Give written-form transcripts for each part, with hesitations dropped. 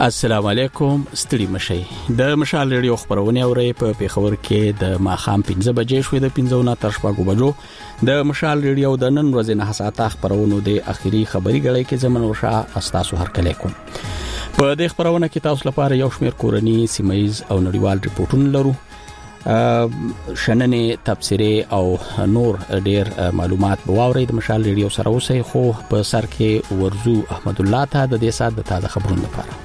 السلام علیکم ستړي مشي د مشال ریډیو خبرونه اوري په پیښور کې د ماخام 15 بجې شوې د 15 تر شپږ بجو د مشال ریډیو د نن ورځې نه حساسه خبرونه د اخیری خبري غړي کې زمون ورشه استاسو هر کله کوم په دې خبرونه کې تاسو لپاره یو شمېر کورنی سیمایز او نړیوال ریپورتونه لرو شننې تبصره او نور ډیر معلومات بواوري د مشال ریډیو سره اوسئ خو په سر کې ورزو احمد الله ته د دې سات د تازه خبرونو لپاره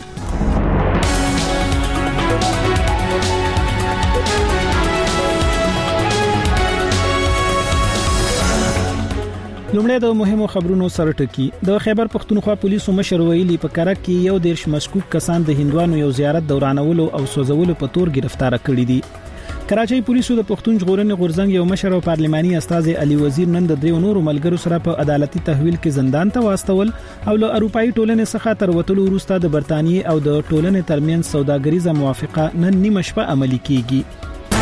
لومړی د مهمو خبرونو سره ټکی د خیبر پختونخوا پولیسو مشر ویلي په کرک کې یو دیرش مشکوک کسان د هندوانو یو زیارت دورانولو او سوزولو په تور گرفتار کړي دي کراچۍ پولیسو د پښتون ژغورنې غورځنګ یو مشر او پارلماني استاد علي وزیر نن د دریو نورو ملګرو سره په عدالتي تحویل کې زندان ته واستول او له اروپאי ټولنې څخه تر وټلو وروسته د برتانیې او د ټولنې ترمنځ سوداګریزه موافقه نن نیمه شپه عملي کیږي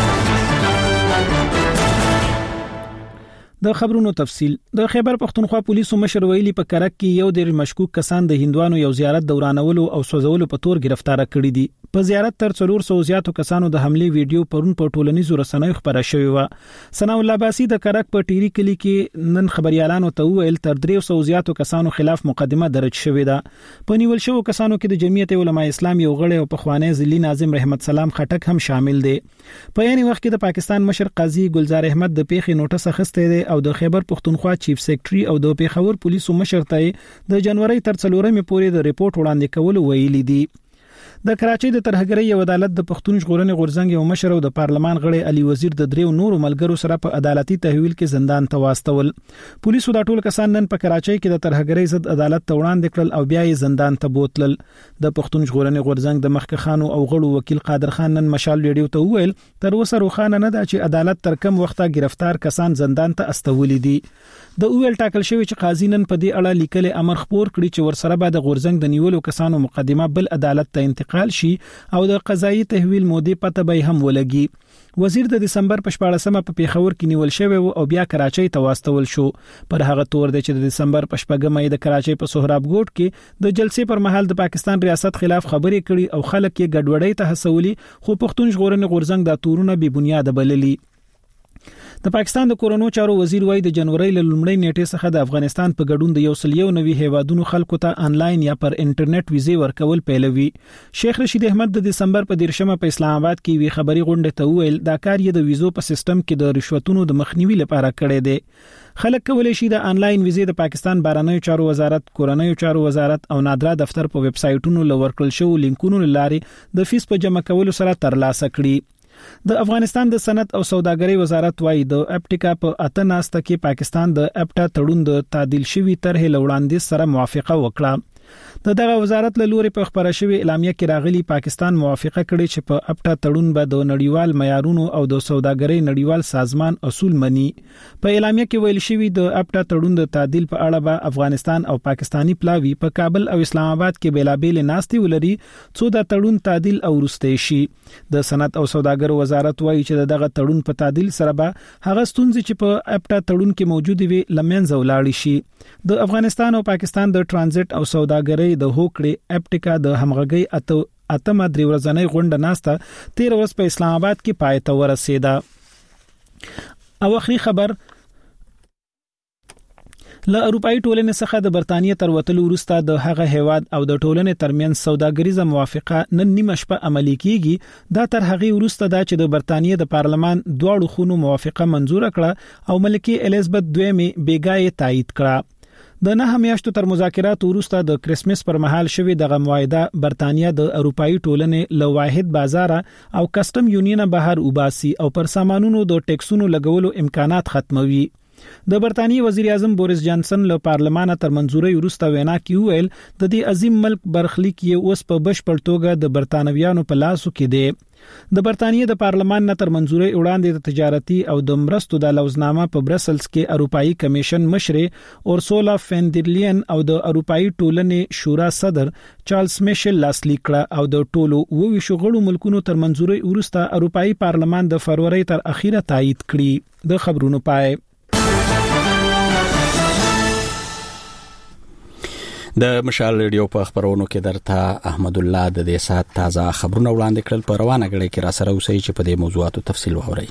د خبرونو تفصیل د خیبر پختونخوا پولیسو مشر ویلي په کرک کې یو ډیر مشکوک کسان د هندوانو یو زیارت دورانولو او سوزولو په تور گرفتار کړي دي په زیارت تر 400 زیاتو کسانو د حمله ویډیو پرون په ټولنیزو رسنیو خبره شوې و ثنا الله باسی د کرک په ټيري کلی کې نن خبريالانو ته ویل تر 300 زیاتو کسانو خلاف مقدمه درج شوې ده په نیول شوو کسانو کې د جمعیت علماء اسلام یو غړی او په خوانی ضلعي ناظم رحمت سلام خټک هم شامل دي په یاني وخت کې د پاکستان مشر قاضي گلزار احمد د پیښې نوټس اخیسته دي او د خیبر پختونخوا چیف سیکریټري او د پیښور پولیسو مشر ته د جنوري تر 4 پورې د ریپورت وړاندې کول ویلي دي د کراچۍ د ترهګرۍ یو عدالت د پښتون ژغورنې غورځنګ یو مشر او د پارلمان غړي علي وزیر د دریو نورو ملګرو سره په عدالتي تحویل کې زندان ته واستول پولیسو د ټول کسان نن په کراچۍ کې د ترهګرۍ ضد عدالت ته وړاندې کړل او بیا یې زندان ته بوتلل د پښتون ژغورنې غورځنګ د مخکخانو او غړو وکیل قادر خان نن مشال ریډیو ته وویل تر اوسه روښانه نه ده چې عدالت تر کوم وخته گرفتار کسان زندان ته استولي دي د اویل ټاکل شوی چې قاضي نن په دې اړه لیکل امر خبر کړی چې ورسره به د غورځنګ د نیولو کسانو مقدمه بل عدالت ته انتقال شي او د قضایي تحویل مودې پته به هم ولګي وزیر د دسمبر په 14مه په پیښور کې نیول شوی او بیا کراچۍ ته واستول شو پر هغه تور د چې د دسمبر په 14مه د کراچۍ په سهراب ګوټ کې د جلسې پر مهال د پاکستان ریاست خلاف خبرې کړي او خلک یې ګډوډۍ ته هڅولي خو پښتون ژغورنې غورځنګ د تورونه بې بنیاد بللي د پاکستان د کورونو چارو وزیر وای د جنوري ل لومړۍ نیټې څخه د افغانستان په ګډون د 190 هیوادونو خلکو ته انلاین یا پر انټرنیټ ویزې ورکول پیلوي شیخ رشید احمد د دسمبر په 13مه په اسلام آباد کې وی خبري غونډه ته ویل دا کار یې د ویزو په سیستم کې د رشوتونو د مخنیوي لپاره کړی دی خلک کولای شي د انلاین ویزې د پاکستان بهرنیو چارو وزارت کورنیو چارو وزارت او نادرا دفتر په ویب سټونو لورکل شو لینکونو لارې د فیس په جمع کولو سره ترلاسه کړي د افغانستان د صنعت او سوداګرۍ وزارت وايي د اپټیکا په اتناسته کې پاکستان د اپټا تړون د تعدیل شوی طرح لوړاندې سره موافقه وکړه دغه وزارت له لوري په خبره شوی اعلامیه کې راغلي پاکستان موافقه کړې چې په اپټا تړون به د نړیوال معیارونو او د سوداګرۍ نړیوال سازمان اصول مني په اعلامیه کې ویل شوی د اپټا تړون د تعدیل په اړه به افغانستان او پاکستانی پلاوی په کابل او اسلام آباد کې بیلابېل ناستي ولري څو د تړون تعدیل او ورستي شي د صنعت او سوداګرۍ وزارت وايي چې دغه تړون په تعدیل سره به هغه ستونزې چې په اپټا تړون کې موجود وي لمنځه ولاړ شي د افغانستان او پاکستان د ترانزیت او سوداګرۍ د هوکړې اپټیکا د همغږۍ اتمه درې ورځنۍ غونډه ناسته 13 ورځې په اسلام آباد کې پای ته ورسېده او اخري خبر له اروپאי ټولنې څخه د برتانیې تر وټلو وروسته د هغه هیواد او د ټولنې ترمنځ سوداګریزه موافقه نن نیمه شپه عملي کیږي دا تر هغه وروسته دا چې د برتانیې د پارلمان دواړو خونو موافقه منزور کړه او ملکه الیزابت دویمه بیګای تایید کړه د نه میاشتو تر مذاکرات وروسته د کریسمس پر مهال شوی دغه معاهده برتانیا د اروپאי ټولنې له واحد بازار او کسٹم یونین بهر وباسي او پر سامانونو د ټیکسونو لګولو امکانات ختموي د برتانیې وزیر اعظم بوریس جانسن له پارلمان تر منزوري وروسته وینا کوي ویل د دې عظیم ملک برخلیک یې اوس په بشپړ توګه د برتانویانو په لاسو کې دی د برتانیې د پارلمان نه تر منزوري وړاندې د تجارتي او د مرستو د لوزنامه په برسلز کې اروپאי کمیشن مشر اورسولا فندرلین او د اروپאי ټولنې شورا صدر چارلز میشل لاسلیک کړه او د ټولو 20 غړو ملکونو تر منزوري وروسته اروپאי پارلمان د فروری تر اخیره تایید کړي د خبرونو پای د مشال ریډیو په خبرونو کې درته احمد الله د دې سات تازه خبرونه وړاندې کړل. په روانه غړي کې را سره اوسئ چې په دې موضوعاتو تفصیل وورئ.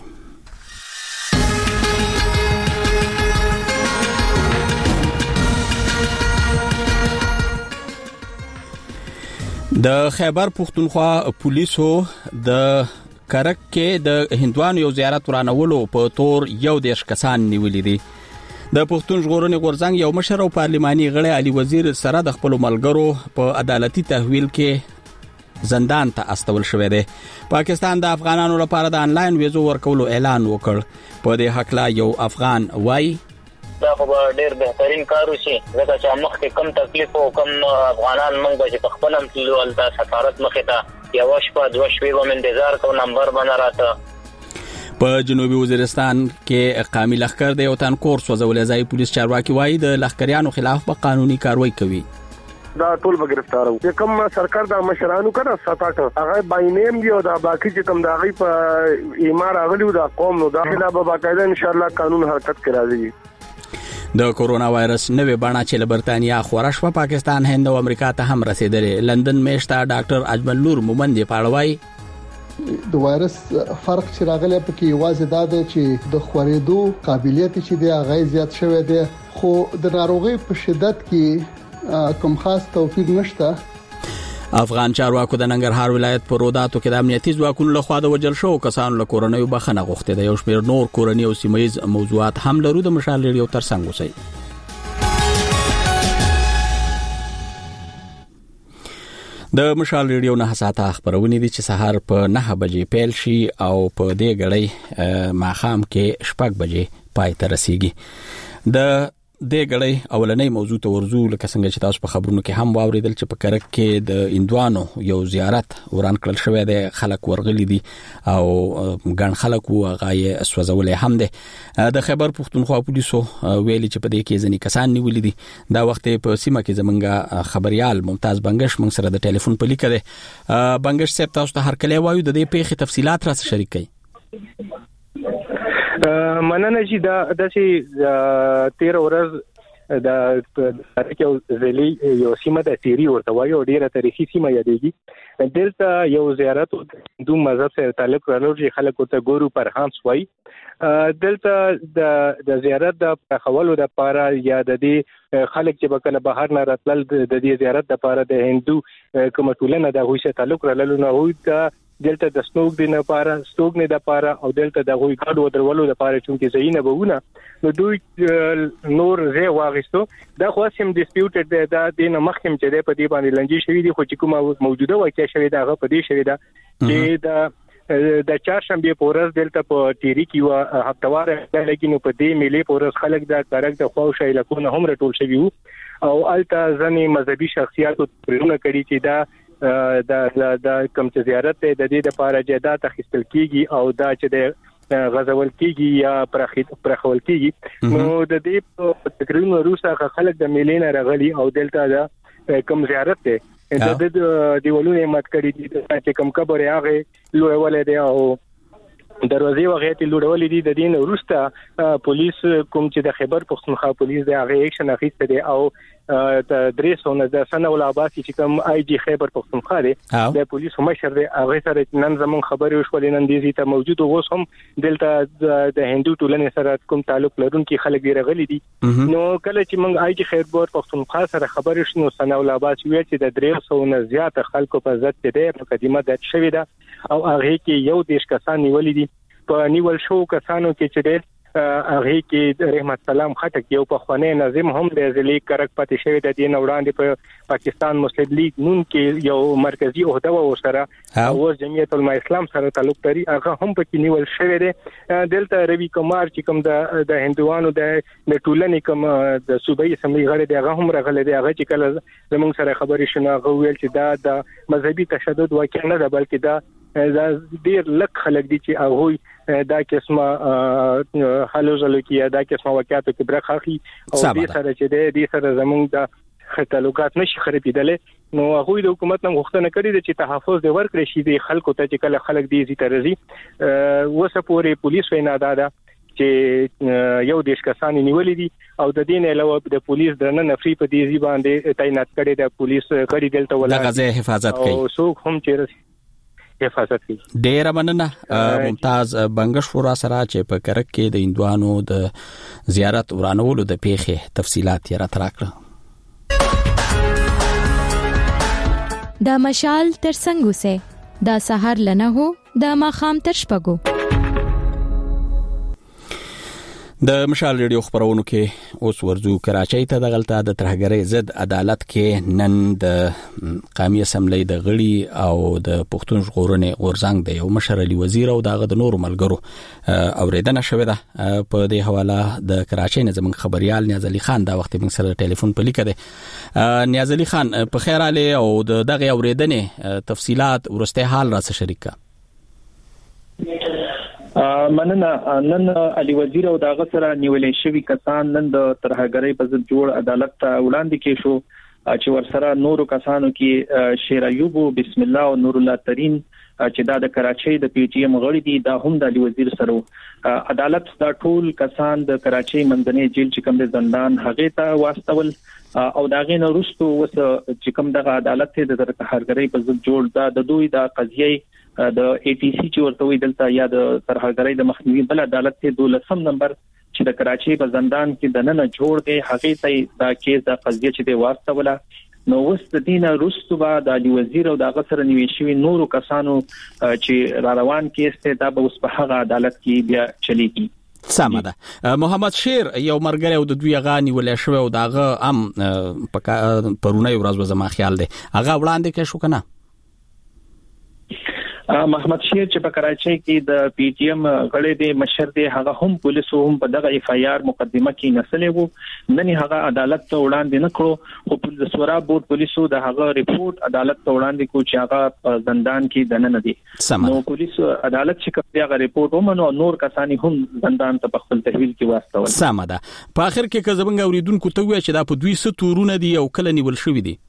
د خیبر پختونخوا پولیسو د کرک کې د هندوانو یو زیارت ورانولو په تور یو دیش کسان نیولې دي. د پښتون ژغورنې غورځنګ یو مشر او پارلماني غړی علي وزیر سره د خپل ملګرو په عدالتي تحویل کې زندان ته استول شوې ده. پاکستان د افغانانو لپاره د انلاین ویزو ورکولو اعلان وکړ. په دې حق لا یو افغان وای دا خو ډېر بهترین کار وشي ځکه چې مخکې کم تکلیف او کم افغانان موږ به په خپل تلو ولدا سفارت مخې ته یو شپه دوه شپې به انتظار کو نمبر باندې راته. په جنوبي وزیرستان کې قامي لخر د یو تن کور سوځولې ځای پولیس چارواکي وایي د لخکریانو خلاف په قانوني کاروایی کوي. دا ټول به گرفتار وو. کوم سرکار د مشرانو کړه ساتاټ هغه باینیم دی او دا باقي چې کوم دا غي په ایمار اغلیو دا قوم نو دا خلاف به باقاعده ان شاء الله قانون حرکت کرا دی. د کورونا وایرس نوې بڼه چې له برتانیا خورا شوه پاکستان هند او امریکا ته هم رسیدلې. لندن میشته ډاکټر اجمل نور مومند پاړوي د وایرس فرق چې راغلی پکې واځي دا دی چې د خورېدو قابلیت چې دی هغه زیات شوی دی خو د ناروغي په شدت کې کوم خاص توفیر نشته. افغان چارواکو د ننګرهار ولایت په روداتو کې د امنیتي ځواکونو لخوا د وجل شو کسانو له کورنۍ بخنه غوښته د یو شمېر نور کورنۍ او سیمایز موضوعات هم لرو. د مشال ریډیو ترڅنګ اوسئ. د مشال ریډیو نه ساعته خبرونه دي چې سهار په 9 بجې پیل شي او په دې غړې ماخام کې 6 بجې پای ته رسیږي. د د غړې اولنۍ موضوع ته ورزو لکه څنګه چې تاسو په خبرونو کې هم واوریدل چې په کرک کې د اندوانو یو زیارت وران کړل شوی دی. خلک ورغلي دي او ګڼ خلک وغای سوځولې هم دي. د خیبر پختونخوا پولیسو ویلي چې په دې کې ځنې کسان نیولې دي. دا وخت په سیمه کې زمونږ خبريال ممتاز بنگش موږ سره د ټلیفون په لیکه ده. بنگش صاحب تاسو ته هر کله وایو د دې پیښې تفصيلات را شریک کړئ. مننه چې دا چې 13 ورځ د یو ځلی یو سیمه د تیری ورته وایي او ډیره تاریخي سیمه یادېږي. دلته یو زیارت د مذهب سره تعلق لري چې خلک ورته ګورو پرهانس وایي. دلته د زیارت د خولو د پاره یا د دې خلک چې بکله بهر نه راتلل د دې زیارت د پاره د هندو کوم ټولنه د هوښه تعلق لري نو هوی دلته د سټوک دی نه پاره سټوک نه د پاره او دلته د غوي کارو درولو د پاره چې زینه بهونه نو دوی نور زه واغستو دا خو سم ډیسپیوټډ دی دا د مخکم چې د په دې باندې لنجي شوی دی خو چې کومه موجوده واقع شوی دا غو په دې شوی دا چې د چهارشنبه په ورځ دلته په تیری کې وا هفتوار لګینو په دې ملي په ورځ خلک د کارک د خو شای لکونه هم رټول شوی او الته ځنې مذهبي شخصیتو پرونه کړي چې دا د کوم چې زیارت د دې لپاره جدات اخیستل کیږي او دا چې د غزول کیږي یا پرخول کیږي نو د دې تقریبا روسه خلک د میلین راغلي او دلته دا کوم زیارت ده د دیولونه مات کړي دي چې کوم قبر هغه لوړول دي او دروازې وغیرہ لوړول دي د دین وروسته پولیس کوم چې د خیبر پختونخوا پولیس د هغه اکشن اخیسته دي او د دریسونه د سنه ول عباسی چې کوم آی جی خیبر پختونخوا دی د پولیس مشر دی هغه سره نن زمون خبرې وشولې نن دي ته موجود اوس هم دلته د هندو ټولنې سره کوم تعلق لرونکي خلک دی رغلي دي نو کله چې موږ آی جی خیبر پختونخوا سره خبرې شنو سنه ول عباسی وی چې د دریسو نه زیات خلکو په ځد دی مقدمه د شوی ده او هغه کې یو دیش کسان نیولې دي په نیول شو کسانو کې چې هغه کې رحمت سلام خټک یو په خوانه نظم هم د ځلې کرک پاتې شوی د دین وړاندې په پاکستان مسلم لیگ نون کې یو مرکزی عہده و سره او جمعیت العلماء اسلام سره تعلق لري هغه هم په کې نیول شوی دی دلته روي کمار چې کوم د هندوانو د ټولنې کوم د صوبایي اسمبلی غړي دی هغه هم راغلی دی هغه چې کله زموږ سره خبرې شنه هغه ویل چې دا د مذهبي تشدد واقع نه ده بلکې دا ډیر لک خلک دي چې هغه دا قسمه حلو زلو کې دا قسمه واقعاتو کې برخه اخلي او دې سره چې دې سره زموږ د تعلقات نشي خرابېدل نو هغه د حکومت نن غوښتنه کړې چې تحفظ د ورکړي شي د خلکو ته چې کله خلک دې زی ترزي وسه پورې پولیس وینا دادا چې یو دیش کسان نیولې دي او د دین علاوه د پولیس د نن نفري په دې باندې تعینات کړي د پولیس کړي دلته ولا د غزه حفاظت کوي او څوک هم چې حفاظت کوي. ډیر مننه ممتاز بنگش ورا سره چې په کرک کې د هندوانو د زیارت ورانولو د پیښې تفصيلات یې راټراکړه. دا مشال تر څنګه سه دا سحر لنه هو دا ماخام تر شپګو. د مشال ریډیو خبرونو کې اوس ورزو کراچۍ ته د غلطه د ترهګرۍ ضد عدالت کې نن د قومي اسمبلی د غړي او د پښتون ژغورنې غورځنګ د یو مشر علي وزیر او دغه د نورو ملګرو اوریدنه شوې ده. په دې حواله د کراچۍ نه زموږ خبريال نیاز علي خان دا وخت موږ سره ټلیفون په لیکه ده. نیاز علي خان په خیر علي او دغه اوریدنې تفصيلات ورسته حال را شریک کا. مننه. نن علي وزیر او داغه سره نیولې شوی کسان نن د ترهګرۍ په ضد جوړ عدالت ته وړاندې کې شو چې ورسره نورو کسانو کې شیر ایوب بسم الله او نور الله ترين چې دا د کراچۍ د پی ټی ایم غړي دي دا هم د علي وزیر سره عدالت دا ټول کسان د کراچۍ منځنۍ جیل چې کوم د زندان هغه ته واستول او داغه نو رستو وس چې کوم د عدالت ته د ترهګرۍ په ضد جوړ دا د دوی د قضیه د ای ټی سی چې ورته وی دلته یا د ترهګرۍ د مخنیوي بل عدالت ته 12 نمبر چې د کراچۍ په زندان کې د نن جوړ دی هغه ته دا کیس د قضیه چې دی واستوله نو وس د دینه رستو با د علي وزیر او د غسر نیوي شوی نورو کسانو چې را روان کیس ته دا به اوس په هغه عدالت کې بیا چلیږي. سمه ده. محمد شیر یو مرګره او د دوی غاني ولې شو او داغه ام پرونه ورځ زما خیال دی هغه وړاندې کې شو کنه. محمد شیر چې په کراچۍ کې د پی ټی ایم غړي د مشر دی هغه هم پولیسو هم په دغه اف ای آر مقدمه کې نسلې وو نن هغه عدالت ته وړاندې نکړو خو په سورا بورډ پولیسو د هغه ریپورت عدالت ته وړاندې کو چې هغه زندان کې دننه دي. نو پولیسو عدالت چې کوم هغه ریپورت ومنو نور کسانی هم زندان ته په خپل تحویل کې واستول. سمه ده. په اخر کې که زمونږ اوریدونکو ته وایي چې دا په دوی ستورونه دي او کله نیول شوی دي.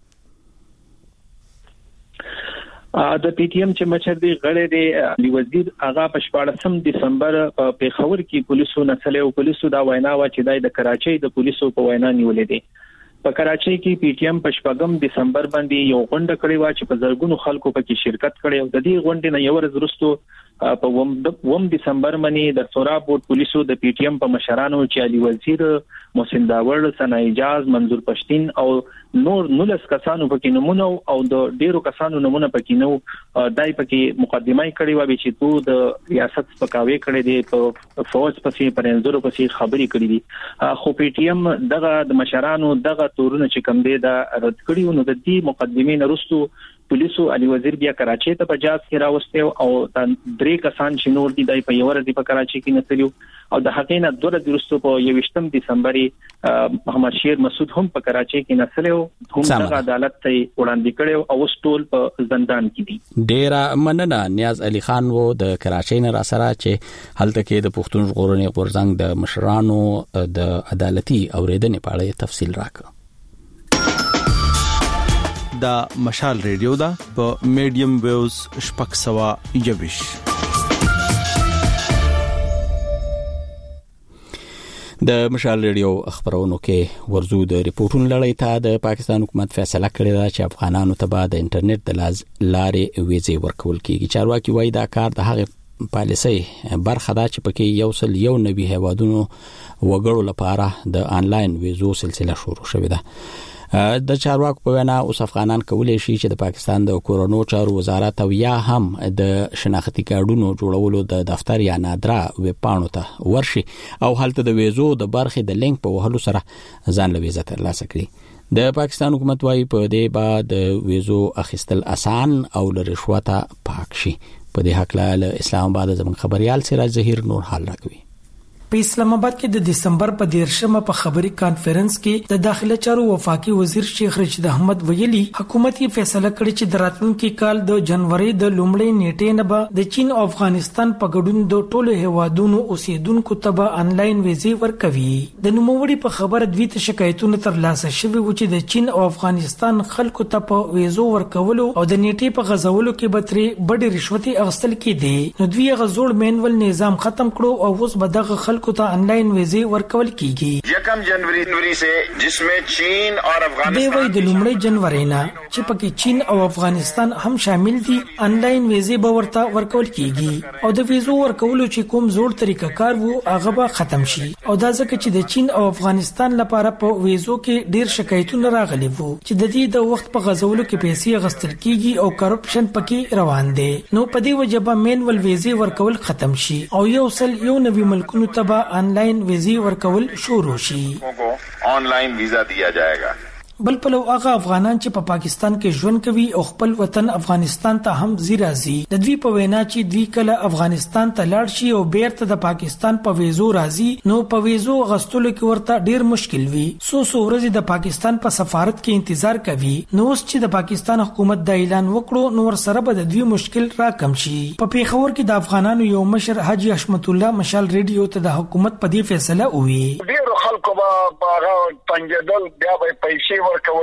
د پی ټی ایم چې مشر دی غړي دی علي وزیر هغه په 14 دسمبر په خبر کې پولیسو نسل او پولیسو دا وینا و چې د کراچۍ د پولیسو په وینا نیولې دي. په کراچۍ کې پی ټی ایم په 14 دسمبر باندې یو غونډه کړې و چې په زرګونو خلکو پکې شرکت کړي او د دې غونډې نه یو ورځ وروسته په 1 دسمبر باندې د سورا بورډ پولیسو د پی ټی ایم په مشرانو چې علي وزیر محسن داور ثنا اجاز منظور پښتين او نور 19 کسانو پکې نمونه او د ډیرو کسانو نمونه پکې نو دای پکې مقدمه کړې و چې تو د ریاست پکاوي کړې دي په فوج پسې پرنځورو پسې خبري کړې دي خو پی ټی ایم دغه د مشرانو دغه تورونه چې کوم دي دا رد کړیو نو د دې مقدمې نه وروسته پولیسو علي وزیر بیا کراچۍ ته په جاز کې راوستي او درې کسان چې نور دي دای په یو ورځ په کراچۍ کې نسلیو او د حقیقت نه دوه ورځې وروسته په 21 دسمبر محمد شیر مسعود هم په کراچۍ کې نسلیو هم د عدالت ته وړاندې کړو او ټول په زندان کې دي. ډیر مننه. نیاز علي خان وو د کراچۍ نه را سره چې هلته کې د پښتون ژغورنې غورځنګ د مشرانو د عدالتي اوریدنې په اړه تفصیل راکړ. دا مشال ریډیو دا په میډیم ویوز شپږ سوا یوش. د مشال ریډیو خبرونو کې ورزو د ریپورتونو لړۍ ته د پاکستان حکومت فیصله کړې ده چې افغانانو ته به د انټرنیټ د لارې ویزې ورکول کیږي. چارواکي وایي دا کار د هغه پالیسي برخه ده چې پکې یو سل یو نوي هیوادونو وګړو لپاره د آنلاین ویزو سلسله شروع شوې ده. د چارواکو په وینا اوس افغانان کولای شي چې د پاکستان د کورونو چارو وزارت او یا هم د شناختی کارډونو جوړولو د دفتر یا نادرا ویب پاڼو ته ورشي او هلته د ویزو د برخې د لینک په وهلو سره ځان له ویزه ترلاسه کړي. د پاکستان حکومت وايي په دې بعد ویزو اخیستل آسان او له رشوته پاک شي. په دې حق له اسلام آباد زموږ خبريال سراج ظهیر نور حال راکوي. په اسلام آباد کې د دسمبر په 13مه په خبري کانفرنس کې د داخله چارو وفاقي وزیر شیخ رشید احمد ویلي حکومت یې فیصله کړې چې د راتلونکي کال د جنوري د لومړۍ نیټې نه به د چین او افغانستان په ګډون د ټولو هیوادونو اوسیدونکو ته به آنلاین ویزې ورکوي. د نوموړي په خبره دوی ته شکایتونه ترلاسه شوي و چې د چین او افغانستان خلکو ته په ویزو ورکولو او د نیټې په غځولو کې به ترې بډې رشوتي اخیستل کېدې. نو دوی غزوړ مینول نظام ختم کړو او اوس به دغه خلکو خلکو ته انلاین ویزې ورکول کیږي. 1 جنوري سے جسمه چین او افغانستان د وای د لومړي جنوري نه چې پکې چین او افغانستان هم شامل دي انلاین ویزې به ورته ورکول کیږي او د ویزو ورکولو چې کوم زوړ طریقه کار وو هغه به ختم شي او دا ځکه چې د چین او افغانستان لپاره په ویزو کې ډیر شکایتونه راغلي وو چې د دې د وخت په غزولو کې پیسې غستل کیږي او کرپشن پکې روان دي. نو په دې وجه به مینول ویزې ورکول ختم شي او یو نوي ملکونو ته به انلاین ویزې ورکول شروع شي. آنلاین ویزا دیا جائے گا. بل په هغه افغانان چې په پاکستان کې ژوند کوي او خپل وطن افغانستان ته هم راځي د دوی په وینا چې دوی کله افغانستان ته لاړ شي او بیرته د پاکستان په ویزو راځي نو په ویزو غستلو کې ورته ډیر مشکل وي. سو ورځې د پاکستان په سفارت کې انتظار کوي. نو اوس چې د پاکستان حکومت د اعلان وکړو نو ور سره به د دوی مشکل را کم شي. په پیښور کې د افغانانو یو مشر حاجی حشمت الله مشال ریډیو ته د حکومت په دې فیصله وی ډیر خلکو به پنځدل بیا به پیسې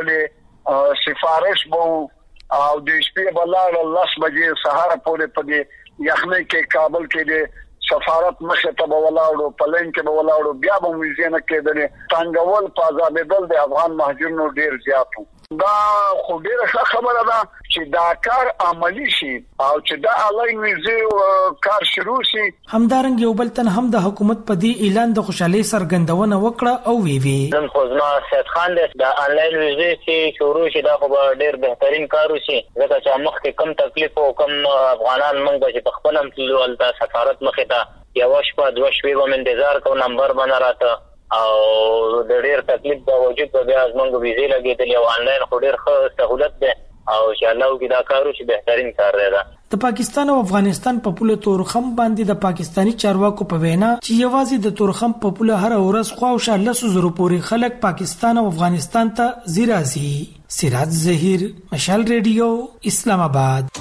ورکولې سفارش بو او د شپې بلال الله بجې سهار پورې پدې یخنۍ کې کابل کې د سفارت مخه ته ولاړو پلین کې ولاړو بیا به ویزه نه کېدلې تنګول پازابېدل د افغان مهاجرونو ډیر زیاتو. دا خو ډیره ښه خبره ده چې دا کار عملی شي او چې دا انلاین ویزه کار شروع شي. همدارنګ یو بل تن هم د حکومت په دې اعلان د خوشحالي سرګندونه وکړه او وی نن خو زما سید خان د انلاین ویزه چې شروع شي دا خو ډیر بهترین کار وشي ځکه چې مخکې کم تکلیف او کم افغانان موږ چې په خپل امتلول د سفارت مخه ته یو شپه دوه شپې به انتظار کو نمبر بنا راته او د ډیر تکلیف د وجود په بیا زمونږ ویزې لګېدلې او انلاین خو ډیر ښه سہولت ده او چې الله وکړي دا کار چې بهترین کار دی. د پاکستان او افغانستان په پوله تورخم باندې د پاکستانی چارواکو په وینا چې یوازې د تورخم په پوله هر ورځ خو او شاله زرو پورې خلک پاکستان او افغانستان ته زیرازي. سراج زهیر مشال ریډیو اسلام آباد.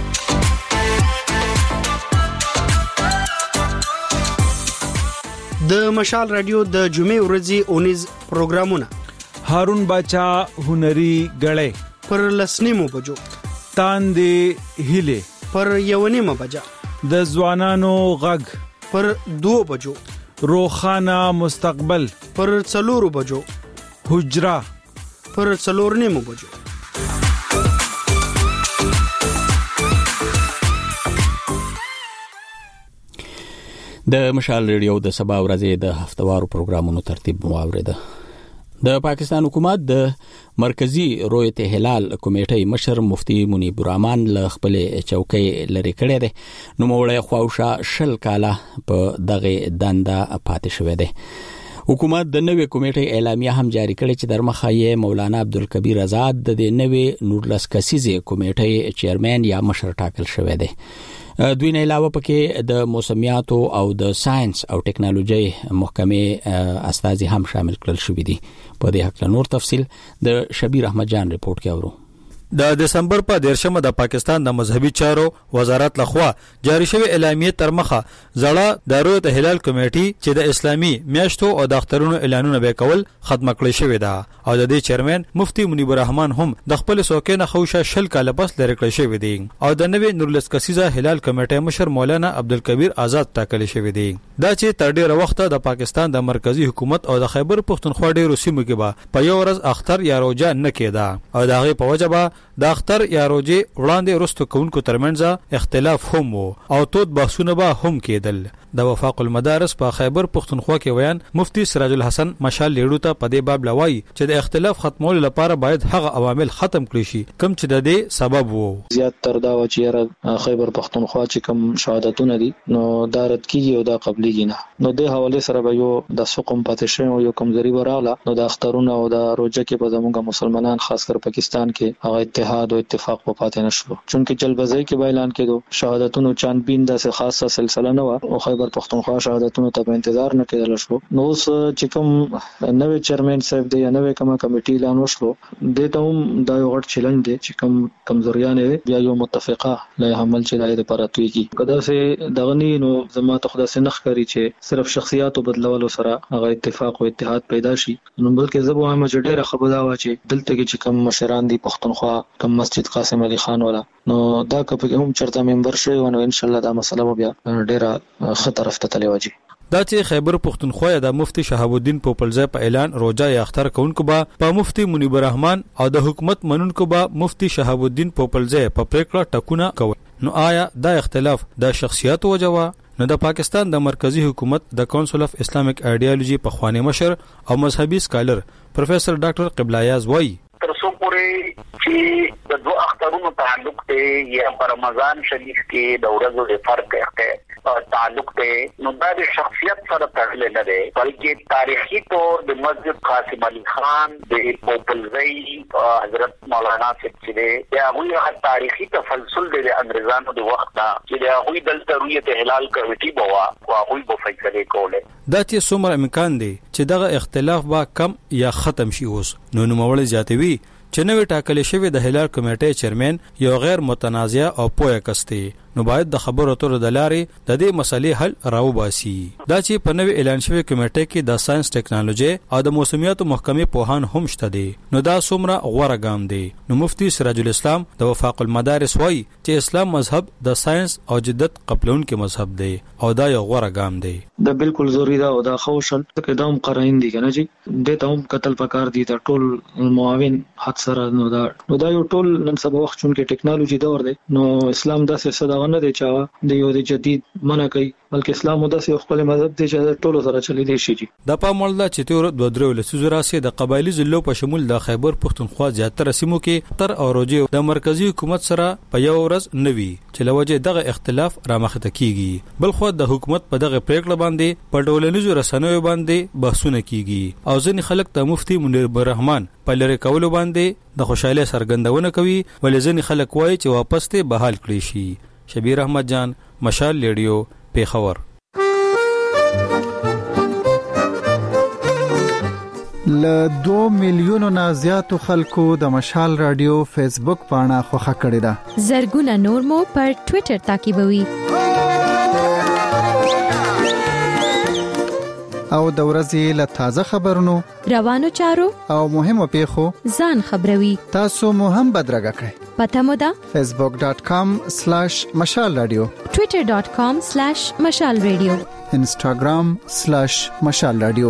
د مشال رادیو د جمعې ورځې اونیز پروګرامونه هارون باچا هنري غړې پر لسنیمو بجو تاندې هیله پر یونیمه بجا د ځوانانو غږ پر 2 بجو روخانه مستقبل پر 4 بجو حجرا پر 4 نیمو بجو. د مشال ریډیو د سبا ورځې د هفتوارو پروګرامونو ترتیب مواورده. د پاکستان حکومت د مرکزی رویت هلال کمیټې مشر مفتی منیب الرحمن له خپل چوکۍ لري کړی دی. نو موړی خواوشا شل کاله په دغه دنده پاتې شوی دی. حکومت د نوې کمیټې اعلامیه هم جاری کړې چې درمخه یې مولانا عبدالکبیر آزاد د نوې 19 کسیزه کمیټې چیرمن یا مشر ټاکل شوی دی. دوی نه علاوه پکې د موسمیاتو او د ساينس او ټکنالوژي محکمې استاذي هم شامل کړل شوې دي. په دې حق نور تفصيل د شبیر احمد جان ریپورت کې اورو. د دسمبر په 13مه د پاکستان د مذهبي چارو وزارت لخوا جاری شوی اعلامیه تر مخه زړه د رویت هلال کمیټې چې د اسلامي میاشتو او د اخترونو اعلانونه به کول ختم کړی شوی دا او د دې چیرمن مفتی منیب الرحمن هم د خپل سوکینه خوشه شل کاله بس لري کړی شوی دی او د نوې نورلس کسیزه هلال کمیټې مشر مولانا عبدالکبیر آزاد ټاکل شوی دی. دا چې تر ډیره وخت د پاکستان د مرکزی حکومت او د خیبر پختونخوا ډیرو سیمو کې به په یو ورځ اختر یا روزه نه کېدا او دا غي په وجه د اختر یا روزه وړاندې رستو کوونکو ترمنځ اختلاف هم او تود بحثونه به هم کېدل. د وفاق المدارس په خیبر پختونخوا کې ویان مفتی سراج الحسن مشال لیړو ته په دې باب لوي چې د اختلاف ختمولو لپاره باید هغه عوامل ختم کړي شي کوم چې د دې سبب وو. زیات تر دا و چې خیبر پختونخوا چې کوم شهادتونه دي نو دارت کیږي او دا قبليږي نه نو د حواله سره به یو د سقم پاتې شوی او یو کمزوري وراله نو د اخترونه او د روزه کې په زموږ مسلمانان خاص کر پاکستان کې هغه اتحاد او اتفاق په پاتې نشو چونکه جلبزي کې اعلان کېدو شهادتونو چانبین د خاصه سلسله نه و او خیبر پختونخوا شهادتونو ته انتظار نه کېدل شو. نو چې کوم نوې چیرمن صاحب دی نوې کومه کمیټې اعلان وشو د ته هم دا یو غټ چیلنج دی چې کوم کمزوریان بیا یو متفقه له عمل چې لای د پراتوي کی کدا سه دغنی نو زما ته خدا سه نخ کری چې صرف شخصیت بدلولو سره هغه اتفاق او اتحاد پیدا شي. نو بلکې زبو هم ډیره خبره وا چې دلته کې چې کوم مشران دي پختونخوا کم مسجد قاسم علي خان ولا نو دا کپه هم چرته ممبر شي او ان شاء الله دا مسله بیا ډیره خطر افته تلوي. دا چې خیبر پختونخوا د مفتی شهاب الدین پوپلزی په اعلان روجا یا اختر کونکو با په مفتی منیب الرحمن او د حکومت منونکو با مفتی شهاب الدین پوپلزی په پریکړه ټکونه کوي. نو آیا دا اختلاف د شخصیت وجوه؟ نو د پاکستان د مرکزی حکومت د کونسل اف اسلامیک ایډیالوژي په خوانی مشر او مذهبي سکالر پروفیسر ډاکټر قبلایاز وایي ترڅو پورې چې د دوه اخترونو تعلق دی یا په رمضان شریف کې د ورځو د فرق تعلق دی نو دا د شخصیت سره تړلی نه دی بلکې تاریخي طور د مسجد قاسم علي خان د پوپلزی حضرت مولانا صاحب چې دی یا هغوی تاریخي تسلسل دی د انګریزانو د وخت نه چې د هغوی دلته رویت هلال کمیټي به وه او هغوی به فیصلې کولې. دا چې څومره امکان دی چې دغه اختلاف به کم یا ختم شي اوس نو نوموړی زیاتوي چې نوې ټاکلې شوی د هلال کمیټې چیرمن یو غیر متنازع او پوهه کس دی نو باید د خبرو اترو د لارې د دې مسلې حل راوباسي. دا چې په نوې اعلان شوی کمیټې کې د ساينس ټیکنالوژي او د موسمیاتو محکمې پوهان هم شته دي نو دا څومره غوره ګام دی. نو مفتی سراج الاسلام د وفاق المدارس وایي چې اسلام مذهب د ساينس او جدت قبلونکو مذهب دی او دا یو غوره ګام دی. دا بالکل ضروری ده او دا خوشل قدم قرائن دي کنه جی د ته هم قتل پکار دي د ټول معاون حد سره نو دا یو ټول نن سبا وخت چون کې ټیکنالوژي دور دی نو اسلام دا څه صدا نه دی چې د یو د جدید منع کوي بلکې اسلام د څه خپل مذهب دی چې ټول سره چلی دی شي. د پامول دا چې تور د درو لسیزو راسي د قبایلی ضلعو په شمول د خیبر پختونخوا زیاتره سیمو کې تر او روجي د مرکزی حکومت سره په یو ورځ نوي چې لوجه دغه اختلاف رامخته کیږي بل خو د حکومت په دغه پریکړه باندې په ډولنیزو رسنیو باندې بحثونه کیږي او ځین خلک د مفتی منیب الرحمن په لری کولو باندې د خوشاله سرګندونه کوي ولې ځین خلک وایي چې واپس ته بحال کړي شي. شبیر احمد جان مشال ریډیو پیښور. ل 2 میلیونو نه زیاتو خلکو د مشال رادیو فیسبوک پاڼه خوښه کړې ده. زرګونه نور مو پر ټوئیټر تعقیبوي. او د ورځې له تازه خبرونو روانو چارو او مهمو پیښو ځان خبروي. تاسو مو هم بدرګه کړئ. پته مو ده facebook.com/mashalradio twitter.com/mashalradio instagram/mashalradio.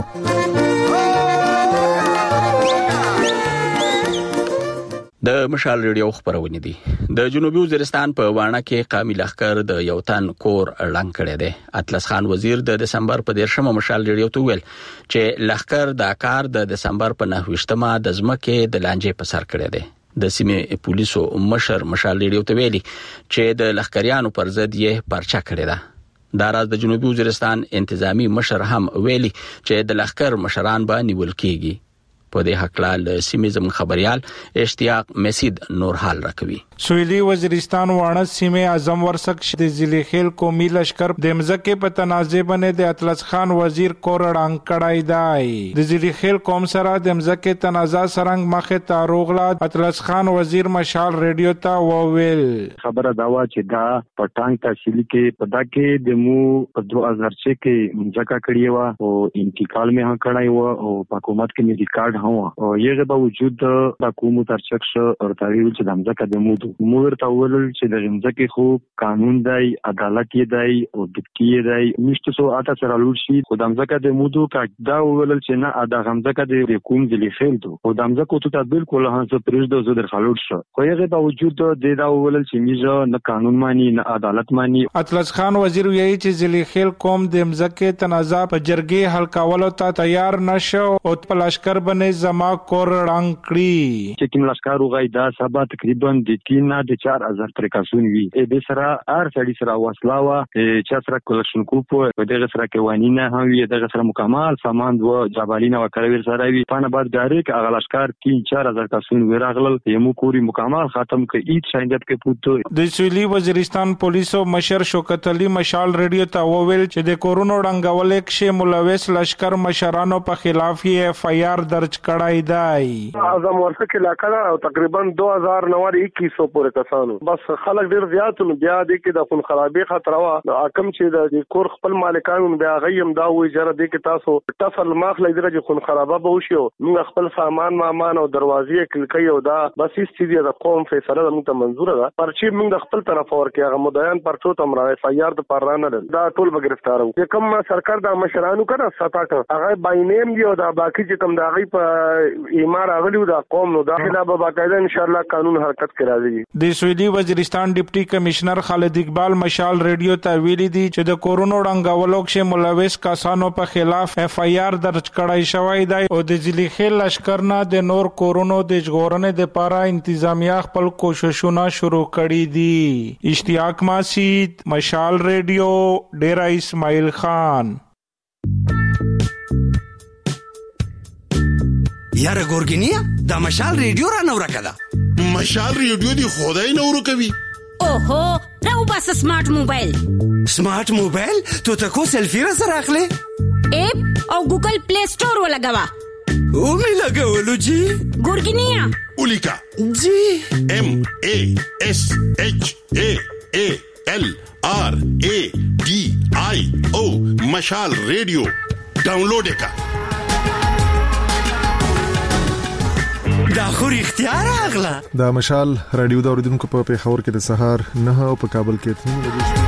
د مشال ریډیو خبرونه دي. د جنوبي وزیرستان په وانه کې قومي لښکر د یو تن کور اړنګ کړی دی. اطلس خان وزیر د دسمبر په 10مه مشال ریډیو ته ویل چې لښکر د کار د دسمبر په 9مه د ځمکې د لانجې په سر کړی دی. د سیمې پولیسو مشر مشال ریډیو ته ویلي چې د لښکریانو پر ضد یې پرچا کړی دی. دا راز د جنوبي وزیرستان انتظامی مشر هم ویلي چې د لښکر مشران به نیول کیږي. په دې حق له سیمې زموږ خبريال اشتیاق مسید نور حال راکوي. سویلی وزیرستان وانه سیمه اعظم ورسک د ضلع خیل قومي لشکر د مزکه په تنازع باندې د اطلس خان وزیر کورړان کړای دی. د ضلع خیل قوم سره د مزکه تنازع سرنګ مخه تاروغلا اطلس خان وزیر مشال ریډیو ته وویل خبره دا و چې دا پټانګ تحصیل کې پدا کې د مو په 2006 کې مزکه کړی و او انتقال مې کړای و او حکومت کې مې ریکارډ هوا او یغه باوجود حکومت ترڅخ ارتاویل چې د مزکه د مو موږ ته ویل چې د مزکه خو قانون دی عدالت دی او دکتي دی نشته سو اته سره لور شي خو د مزکه د مو دا ویل چې نه د مزکه د حکومت ضلع خیل دو او د مزکه ته بالکل هڅه پرېږدو زه در خلوت شو خو یغه باوجود د دا ویل چې میزه نه قانون مانی نه عدالت مانی. اطلس خان وزیر ویلي چې ضلع خیل قوم د مزکه تنازع په جرګې حل کولو ته تیار نشو او په لشکر باندې زما کور رنګ کړی چې کوم لشکر وغای دا سبا تقریبا د 3 نه د 4000 ترکاسون وی د سره ار سړي سره وسلا وا چې سره کولکشن کوپ په دغه سره کې وانینه هم وی دغه سره مکمل سامان و جبالینا و کړویر سره وی پانه بعد غاری ک اغه لشکر 3-4000 کسون وراغل یمو کوری مکمل ختم ک ایت شایندت کې پوتو. د سویلی وزیرستان پولیسو مشر شوکت علي مشال ریډیو ته وویل چې د کورونو ډنګول کې ملوث لشکر مشرانو په خلاف یې FIR درج کړای دی. اعظم ورسک علاقہ تقریبا 2021 200 پورې کسانو بس خلک ډیر زیات نو بیا د کې د خون خرابې خطر وا کم چې د کور خپل مالکانو بیا غیم دا وې جره د کې تاسو ټفل ماخلې درجه خون خرابه به وشي موږ خپل سامان او دروازې کلکې او دا بس هیڅ د قوم فیصله موږ ته منزور ده پرچې موږ د خپل طرف ورکې هغه مدعیان پرچو تم را اف ای آر د پرانه دا ټول به گرفتار وو کوم سرکار د مشرانو کنه ستا هغه باینیم دی او دا باقي چې کوم دا غي په ایمار اغلیو دا قوم نو داخله به باقاعده ان شاء الله قانون حرکت کې راځي د سویلي وزیرستان ډیپټي کمشنر خالد اقبال مشال ریډیو ته ویلي دي چې د کورونا ډنګولو کې ملوث کسانو په خلاف اف ای آر درج کړای شوی دی او د ځلی خیل لشکر نه د نور کورونا د ژغورنې د لپاره انتظامیه خپل کوششونه شروع کړي دي اشتیاق ماسید مشال ریډیو ډیرا اسماعیل خان یاره ګورګینیا دا مشال ریډیو را نو راکړه مشال ریډیو دی خدای نو ورکوي اوهو راو بس سمارټ موبایل تو تکو سلفی را سره اخلي اپ او ګوګل پلی سٹور ولګوا او می لګولو جی ګورګینیا اولیکا جی ام ا اس اچ ا ا ال آر ا ډي آی او مشال ریډیو ډاونلوډ کا دا خو اختیار اغلا دا مشال رادیو دا اوریدونکو په پیښور کې د سهار 9 او په کابل کې 3 بجې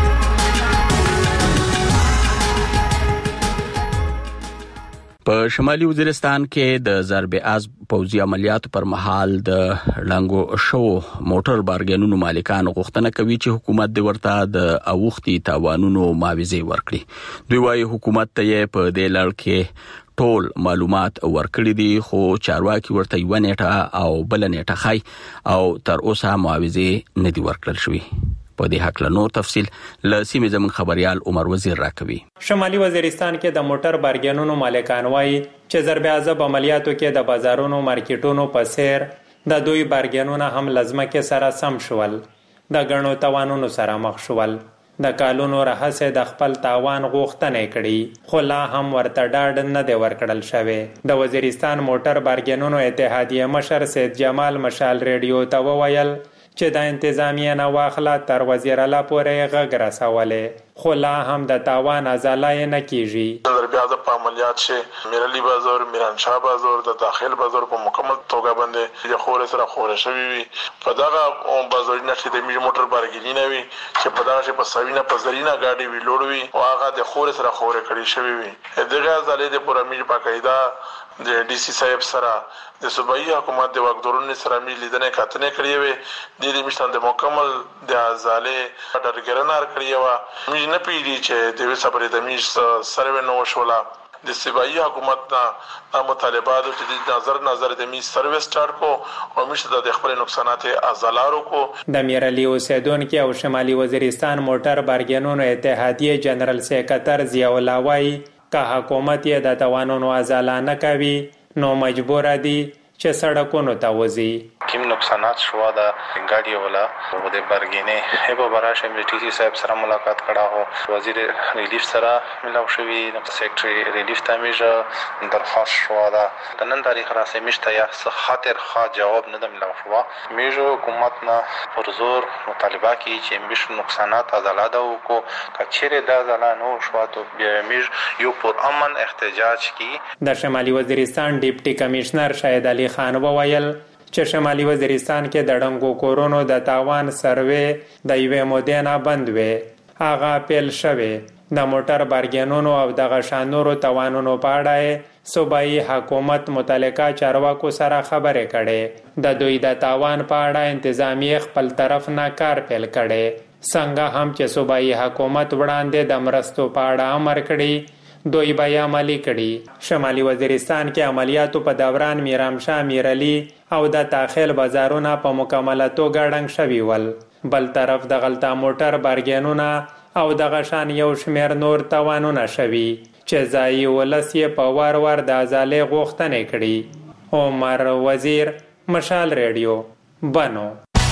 په شمالي وزیرستان کې د ضرب از پوځي عملیاتو پر مهال د لنګو شو موټر بارګینونو مالکان غوښتنه کوي چې حکومت د ورته د اوختي تاوانونو معاوضه ورکړي دوی وايي حکومت ته په دې لړ کې ټول معلومات ورکړي دي خو چارواکي ورته یو نیټه او بل نیټه خای او تر اوسه معاوضه نه دی ورکړل شوی په دې حق له نور تفصيل ل سیمه زمون خبريال عمر وزیر راکوي شمالي وزیرستان کې د موټر بارګینونو مالکان وایي چې ضرب عذاب عملیاتو کې د بازارونو مارکیټونو په سیر د دوی بارګینونه هم لازمه کې سره سم شول د غنو توانونو سره مخ شول د کالونو راهسه د خپل تاوان غوښتنه کړي خو لا هم ورته ډاډ نه دی ورکړل شوی د وزیرستان موټر بارګینونو اتحادیه مشر سید جمال مشال ریډیو ته وویل چې د انتظامیه نه واخله تر وزیر اعلی پورې غږ رسولې خو لا هم د تاوان ازالای نه کیږي ضرب عذاب په عملیات شه میرلی بازار میرانشاه بازار د داخل بازار په مکمل توګه باندې د خور سره خور شوی وي په دغه بازار نه چې د موټر بارګینی نه وي چې په دغه په سوینه په زرینا گاډي وی لوړوي او هغه د خور سره خور کړی شوی وي دغه ازالې د پرامیر باقاعده د ډي سي صاحب سره د صوبایي حکومت د وګړو سره ملي لیدنه کاتنه کړې وي د مشتان د مکمل د ازالې ډرګرنار کړی و مې نه پیری چې د صبرې د میش سره نو شولا د صوبایي حکومت نه مطالبات چې د نظر د میش سرویس سٹارټ کو او مشته د خپل نقصانات ازالارو کو د میرلی اوسیدونکو او شمالي وزیرستان موټر بارګینونو اتحادیه جنرال سیکریټر ضیاء الله وايي که حکومت یې د توانونو ازاله نه کوي نو مجبور دي چې سړکونو ته وځي کوم نقصانات شو دا ګاډي ولا او د برګینه هبه براشه ټي سي صاحب سره ملاقات کړه هو وزیر ریلیف سره ملاو شوی نو سیکریټری ریلیف ته میجه درخواست شو دا د نن تاریخ را سمشته یا خاطر خا جواب نه ملاو شو میجه حکومت نه پر زور مطالبه کی چې مش نقصانات ازاله او کو کچره د ازاله نو شو ته میج یو پر امن احتجاج کی د شمالي وزیرستان ډیپټي کمشنر شاهد علي خان وویل چې شمالي وزیرستان کې د ډنګو کورونو د تاوان سروې د یوې مودې نه بند وې هغه پیل شوی د موټر بارګینونو او د غشانورو توانونو په اړه صوبایي حکومت متعلقه چارواکو سره خبرې کړي د دوی د تاوان په اړه انتظامیه خپل طرف نه کار پیل کړي څنګه هم چې صوبایي حکومت وړاندې د مرستو په اړه امر کړي دوی بیا عملی کړي شمالي وزیرستان کې عملیاتو په دوران میرامشاه میرلی او د داخل بازارونه په مکمله توګه ډنګ شوي ول بل طرف د غلطه موټر بارګینونه او د غشان یو شمیر نور توانونه شوي چې ځایي ولس یې په وار وار د ازالې غوښتنې کړي عمر وزیر مشال ریډیو بنو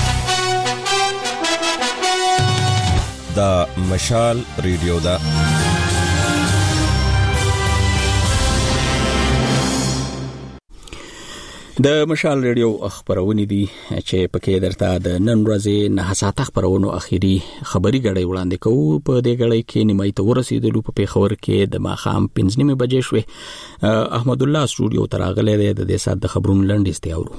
دا مشال ریډیو دا د مشال ریډیو خبرونه دي چې پکې درته د نن ورځې نه ساعت خبرونو اخیری خبري غړې وړاندې کوو. په دې غړې کې نیمه ته ورسېدلو په پیښور کې د ماخام 5:30 بجې شوې. احمد الله سټوډیو تراغله د دې سات د خبرونو لنډیز ته اورو.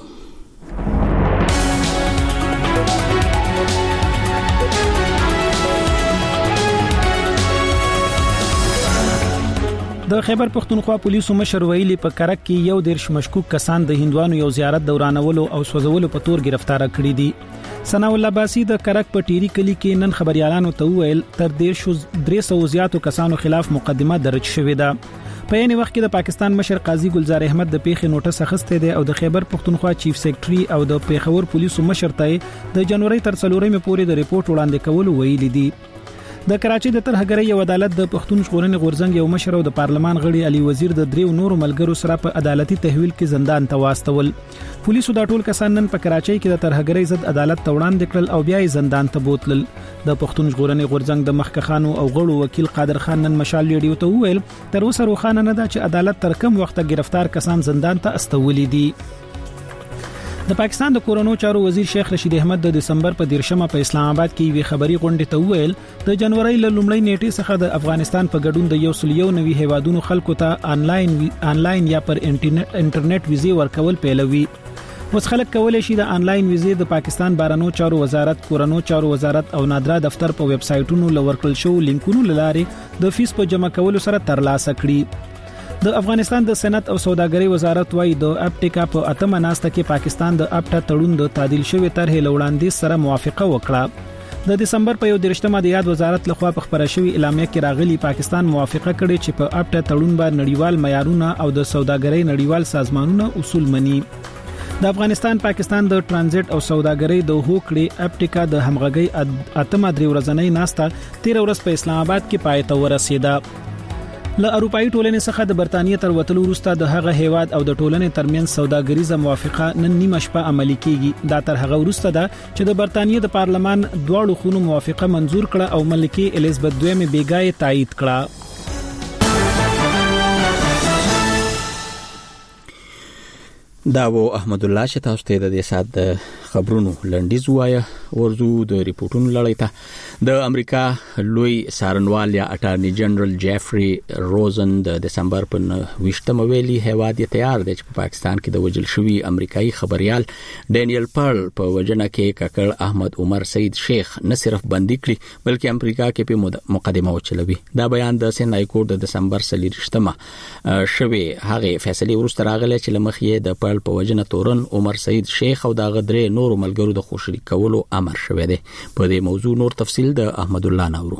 د خیبر پختونخوا پولیسو مشر ویلي په کرک کې یو ډیر مشکوک کسان د هندوانو یو زیارت دورانولو او سوځولو په تور گرفتار کړي دي. ثنا الله باسی د کرک په ټيري کلی کې نن خبريالانو ته ویل تر 300 زیاتو کسانو خلاف مقدمه درج شوې ده. په یوه وخت کې د پاکستان مشر قاضي ګلزار احمد د پیښې نوټس اخیسته دی او د خیبر پختونخوا چیف سیکریټري او د پیښور پولیسو مشر ته د جنوري تر 4 پورې د ریپورت وړاندې کول ویلي دي. د کراچۍ د ترهګرۍ یو عدالت د پښتون ژغورنې غورځنګ یو مشر او د پارلمان غړي علي وزیر د دریو نورو ملګرو سره په عدالتي تحویل کې زندان ته واستول. پولیسو دا ټول کسان نن په کراچۍ کې د ترهګرۍ ضد عدالت ته وړاندې کړل او بیا یې زندان ته بوتلل. د پښتون ژغورنې غورځنګ د مخکخانو او غړو وکیل قادر خان نن مشال ریډیو ته وویل تر اوسه روښانه نه ده چې عدالت تر کوم وخته گرفتار کسان زندان ته استولي دي. د پاکستان د کورونو چارو وزیر شیخ رشید احمد د دسمبر په 13 په اسلام آباد کې وی خبري غونډه ته ویل د جنوري ل لومړۍ نیټې څخه د افغانستان په ګډون د 190 هیوادونو خلکو ته آنلاین یا پر انټرنیټ ویزه ورکول پیلوي. اوس خلک کولای شي د آنلاین ویزه د پاکستان بارانو چارو وزارت، کورونو چارو وزارت او نادرا دفتر په ویب سټونو لورکل شو لینکونو لاره د فیس په جمع کولو سره ترلاسه کړي. د افغانستان د صنعت او سوداګرۍ وزارت وايي د اپټیکا په اتمه ناسته کې پاکستان د اپټا تړون د تعدیل شوی طرح لوړاندې سره موافقه وکړه. د دسمبر په 11مه د یاد وزارت لخوا په خبره شوی اعلامیه کې راغلي پاکستان موافقه کړې چې په اپټا تړون باندې نړیوال معیارونه او د سوداګرۍ نړیوال سازمانونه اصول مني. د افغانستان پاکستان د ترانزیت او سوداګرۍ د هوکړې اپټیکا د همغږي اتمه درې ورځنۍ ناسته 13 ورځې په اسلام آباد کې پای ته ورسېده. له اروپאי ټولنې څخه د برتانیې تر وتلو وروسته د هغه هیواد او د ټولنې ترمنځ سوداګریزه موافقه نن نیمه شپه عملي کیږي. دا تر هغه وروسته ده چې د برتانیې د پارلمان دواړو خونو موافقه منزور کړه او ملکه الیزابت دویمه بیګای تایید کړه. داو احمد الله چې تاسو ته د دې سات د خبرونو لنډیز وایا ورزو د ریپورتونو لړۍ ته د امریکا لوی سارنوال یا اټارنی جنرال جیفری روزن د دسمبر په 20مه ویلي هیواد یې تیار دی چې په پاکستان کې د وجل شوی امریکایي خبريال ډینیل پرل په وجنه کې ککړ احمد عمر سید شیخ نه صرف بندي کړی بلکې امریکا کې په مقدمه وچلوي. دا بیان د سند های کورټ د دسمبر 23مه شوی هغه فیصله ورسته راغله چې لمخې د پرل په وجنه تورن عمر سید شیخ او د غدرې نورو ملګرو د خوشري کولو امر شوی دی. په دې موضوع نور تفصیل د احمد الله نورو.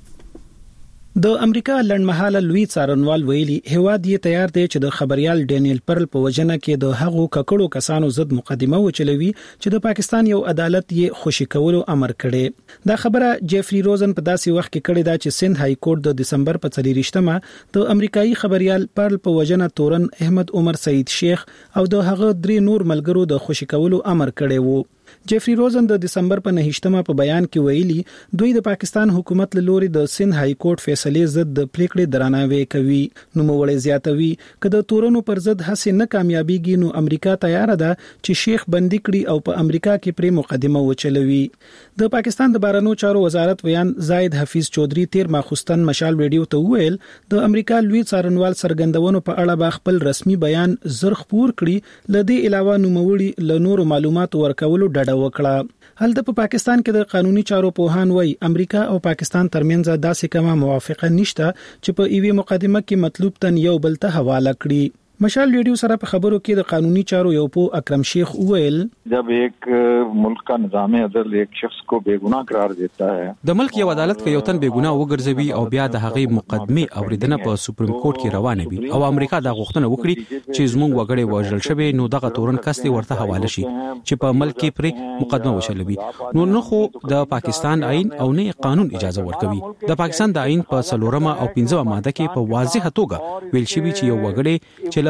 د امریکا لړمحاله لوی څارنوال ویلي هواد یې تیار دی چې د خبريال ډینیل پرل په وجنه کې د هغو ککړو کسانو ضد مقدمه وچلوي چې د پاکستان یو عدالت یې خوشي کولو امر کړي. دا خبره جیفری روزن په داسې وخت کې کړې ده چې سند های کورټ د دسمبر په 23مه د امریکایي خبريال پرل په وجنه تورن احمد عمر سید شیخ او د هغه درې نور ملګرو د خوشي کولو امر کړی وو. جیفری روزن د دسمبر په 9مه په بیان کې ویلي دوی د پاکستان حکومت له لوري د سند های کورټ فیصلې ضد د پریکړې درناوی کوي. نو موړې زیاتوي کله تورونو پر ضد هڅه نه کامیابیږي نو امریکا تیار ده چې شیخ بندي کړي او په امریکا کې پرې مقدمه وچلوي. د پاکستان د بارانو چارو وزارت ویان زاید حفیظ چودھری 13 ماخستن مشال ریډیو ته ویل د امریکا لوی څارنوال سرګندونو په اړه با خپل رسمي بیان زرخ پور کړي. لدې علاوه نوموړي له نورو معلومات ورکولو ډډه وکړه. هلته په پاکستان کې د قانوني چارو پوهان وایي امریکا او پاکستان ترمنځ داسې کومه موافقه نشته چې په ایوي مقدمه کې مطلوب تن یو بل ته حواله کړي. مشال ریډیو سره په خبرو کې د قانوني چارو یو په اکرم شیخ ویل जब एक मुल्क का निजाम अदल एक शख्स को बेगुनाह करार देता है د ملک یو عدالت کې یو تن بیګناه وګرځوي او بیا د هغې مقدمه اوریدنه په سپریم کورټ کې روانه وي او امریکا دا غوښتنه وکړي چې زموږ وګړي وژل شوی نو دغه تورن کس ورته حواله شي چې په ملک کې پر مقدمه وشلوي. نو خو د پاکستان آئین او نه قانون اجازه ورکوي. د پاکستان د آئین په 4 او 15 ماده کې په واضح توګه ویل شوی چې یو وګړي چې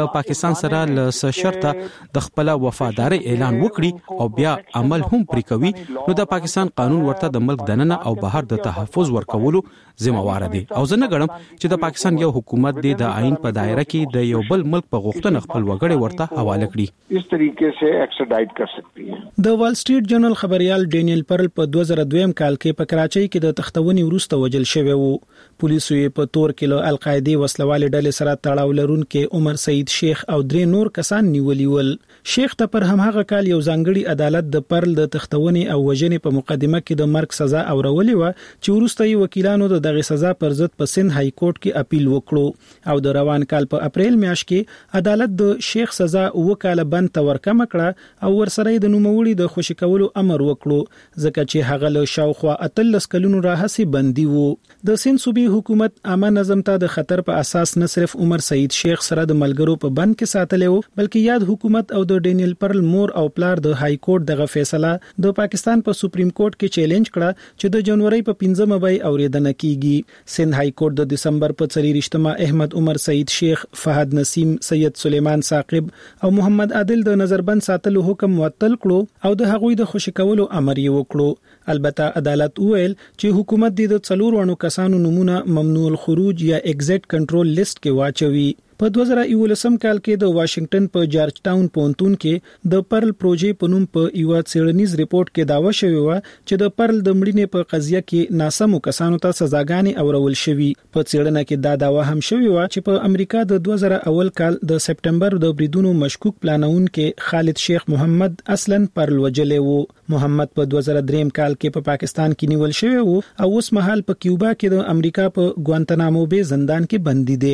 له پاکستان سره له شرطه د خپل وفاداری اعلان وکړي او بیا عمل هم پرې کوي نو د پاکستان قانون ورته د ملک دننه او بهر د تحفظ ورکولو ذمہوار دي او زه نه غواړم چې د پاکستان یو حکومت د آئین په دایره کې د یو بل ملک په غوښتنه خپل وګړي ورته حواله کړي. اس طریقے سے ایکسټرډایټ کر سکتی ہے. د وال سټریټ جرنل خبريال ډینیل پرل په 2002 کال کې په کراچۍ کې د تختونې وروسته وجل شوی وو. پولیسو یې په تور کې له القاعده وسلواله ډلې سره تړاو لرونکي عمر سعید شیخ او درې نور کسان نیولي ول. شیخ ته پر همغه کال یو ځانګړي عدالت د پرل د تختونې او وژنې په مقدمه کې د مرګ سزا اورولې و چې وروسته یې وکیلانو د دغه سزا پر ضد په سند های کورټ کې اپیل وکړو او د روان کال په اپریل میاشت کې عدالت د شیخ سزا وکاله بند ته ورکم کړه او ورسره د نوموړي د خوشی کولو امر وکړو ځکه چې هغه له شاوخوا 13 کلونو راهسي بندي وو. د سند صوبې حکومت عامه نظم ته د خطر په اساس نه صرف عمر سعید شیخ سره د ملګرو په بند کې ساتلی وو بلکې یاد حکومت او د ډینیل پرل مور او پلار د های کورټ دغه فیصله د پاکستان په سپریم کورټ کې چیلنج کړه چې د جنوري په 15 مې اوریدنه کیږي. سند های کورټ د دسمبر په 23 احمد عمر سعید شیخ، فهد نسیم، سید سلیمان ثاقب او محمد عادل د نظربند ساتلو حکم معطل کړو او د هغوی د خوشی کولو امر یې وکړو. البته عدالت وویل چې حکومت د 4 کسانو نمونه ممنوع الخروج یا ایگزیټ کنټرول لیست کې واچوي. په 2011 کال کې د واشنگټن په جارج ټاون پونتون کې د پرل پروژې په نوم په یو څېړنیز ریپورت کې داوا شوی و چې د پرل د مړینې په قضیه کې ناسمو کسانو ته سزاګانې اورول شوی. په څېړنه کې دا داوا هم شوی و چې په امریکا د 2001 کال د سپټمبر د بریدونو مشکوک پلانون کې خالد شیخ محمد اصلا پرل وجلې وو. محمد په 2003 کال کې په پاکستان کې نیول شوی وو او اوس مهال په کیوبا کې د امریکا په ګوانتانامو بے زندان کې بندي دی.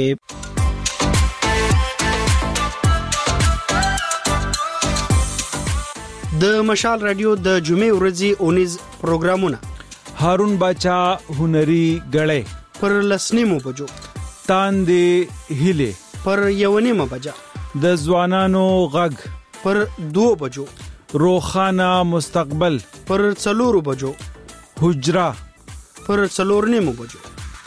د مشال رادیو د جمعې ورځې اونیز پروګرامونه هارون باچا هنري غړې پر لسنیمو بجو تاندې هیله پر یونیمه بجا د ځوانانو غږ پر 2 بجو روخانه مستقبل پر 4 بجو حجرا پر 4 نیمو بجو.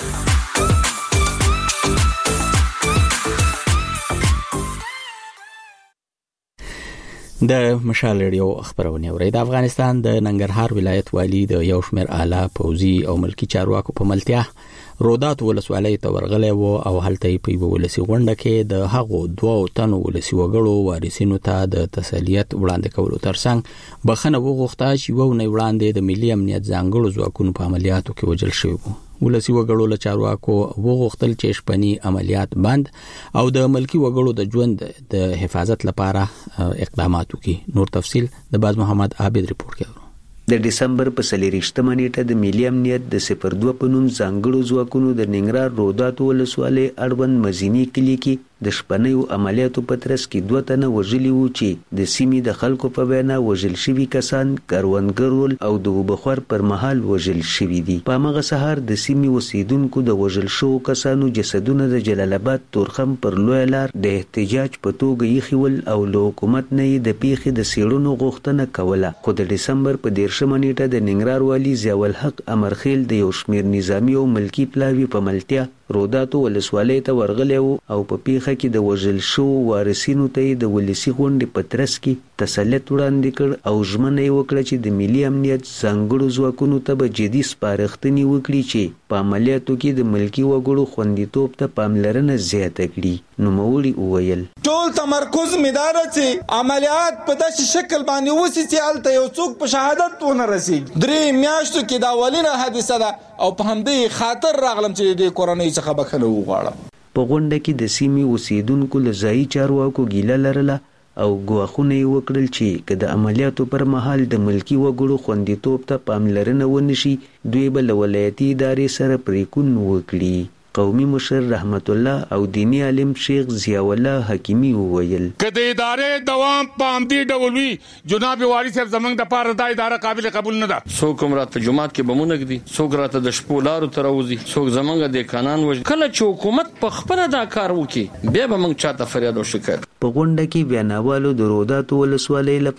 د مشال ریډیو خبرونه اوري. د افغانستان د ننګرهار ولایت والی د یو شمېر اعلی پوځي او ملکی چارواکو په ملتیا رودات ولسوالۍ ته ورغلی وو او هلته په ولسی غونډه کې د هغو 2 تنو ولسی وګړو وارثینو ته د تسلیت وړاندې کولو ترڅنګ بخنه وغوښته چې وو نه وړاندې د ملي امنیت ځانګړو ځواکونو په عملیاتو کې وژل شوی وو. ولسی وګړو له چارواکو وغوښتل چې شپنی عملیات بند او د ملکی وګړو د ژوند د حفاظت لپاره اقدامات وکړي. نور تفصیل د باز محمد عابد ریپورت کوي. د ډسمبر په 23 نیټه د ملي امنیت د 02 په نوم ځانګړو ځواکونو د ننګرهار رودات ولسوالۍ اړوند مزینی کلی کې د شپنیو عملیاتو په ترڅ کې 2 تنه وژلي وو چې د سیمې د خلکو په وینا وژل شوي کسان کروندګرول او د وبخور پر مهال وژل شوي دي. په هغه سهار د سیمې اوسیدونکو د وژل شوو کسانو جسدونه د جلال آباد تورخم پر لوی لار د احتجاج په توګه یخول او له حکومت نه د پیښې د سیړونو غوښتنه کوله. خو د ډسمبر په 13 نیټه د ننګرهار والی ضیاء الحق امرخیل د یو شمېر نظامی او ملکی پلاوی په ملتیا روداتو ولسوالۍ ته ورغلی وو او په پیښه کې د وژل شوو وارثینو ته د ولسی غونډې په ترڅ کې تسلیت وړاندې کړ او ژمنه یې وکړه چې د ملي امنیت ځانګړو ځواکونو ته به جدي سپارښتنې وکړي چې په عملیاتو کې د ملکی وګړو خوندیتوب ته پاملرنه زیاته کړي. نوموړي وویل ټول تمرکز مدار چې عملیات په داسې شکل باندې وسی چې هلته یو څوک په شهادت ونه رسیږي. 3 میاشتو کې دا اولینه حادثه ده او په همدې خاطر راغلم چې د کورنۍ څخه بخښنه وغواړم. په غونډه کې د سیمې اوسیدونکو له ځایي چارواکو ګیله لرله او ګواښونه یې وکړل چې که د عملیاتو پر مهال د ملکی وګړو خوندیتوب ته پاملرنه ونشي دوی به له ولایتي ادارې سره پریکون وکړي. قومي مشر رحمت الله او دینی عالم شیخ ضیاء الله حکیمی وویل کله ادارې دوام پام دی ډول وی جناب والی صاحب زمنګ د پاره د اداره قابل قبول نه ده. څوک مرات په جماعت کې بمونه کړي، څوک راته د شپولارو تر وځي، څوک زمنګ د قانون وځي. کله چې حکومت په خپل دا کار وکړي بیا به موږ چاته فریاد او شکایت. په غونډه کې بیانوالو د روداتو ولسوالۍ لپاره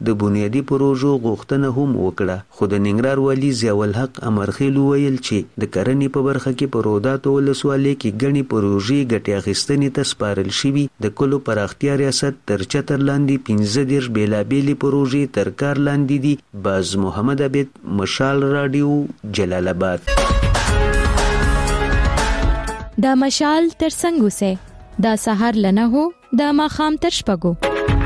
د بنیادی پروژو غوښتنه هم وکړه، خو د ننګرهار والي ضیاء الحق امرخیل ویل چې د کرنې په برخه کې په روداتو ولسوالۍ کې ګڼې پروژې ګټې اخیستنې ته سپارل شوي. د کلو پراختیا ریاست تر چتر لاندې 15 بیلابېلې پروژې تر کار لاندې دي. باز محمد عبید، مشال رادیو، جلال آباد. دا مشال تر څنګه سه دا سحر لنه هو دا ماخام تر شپږو.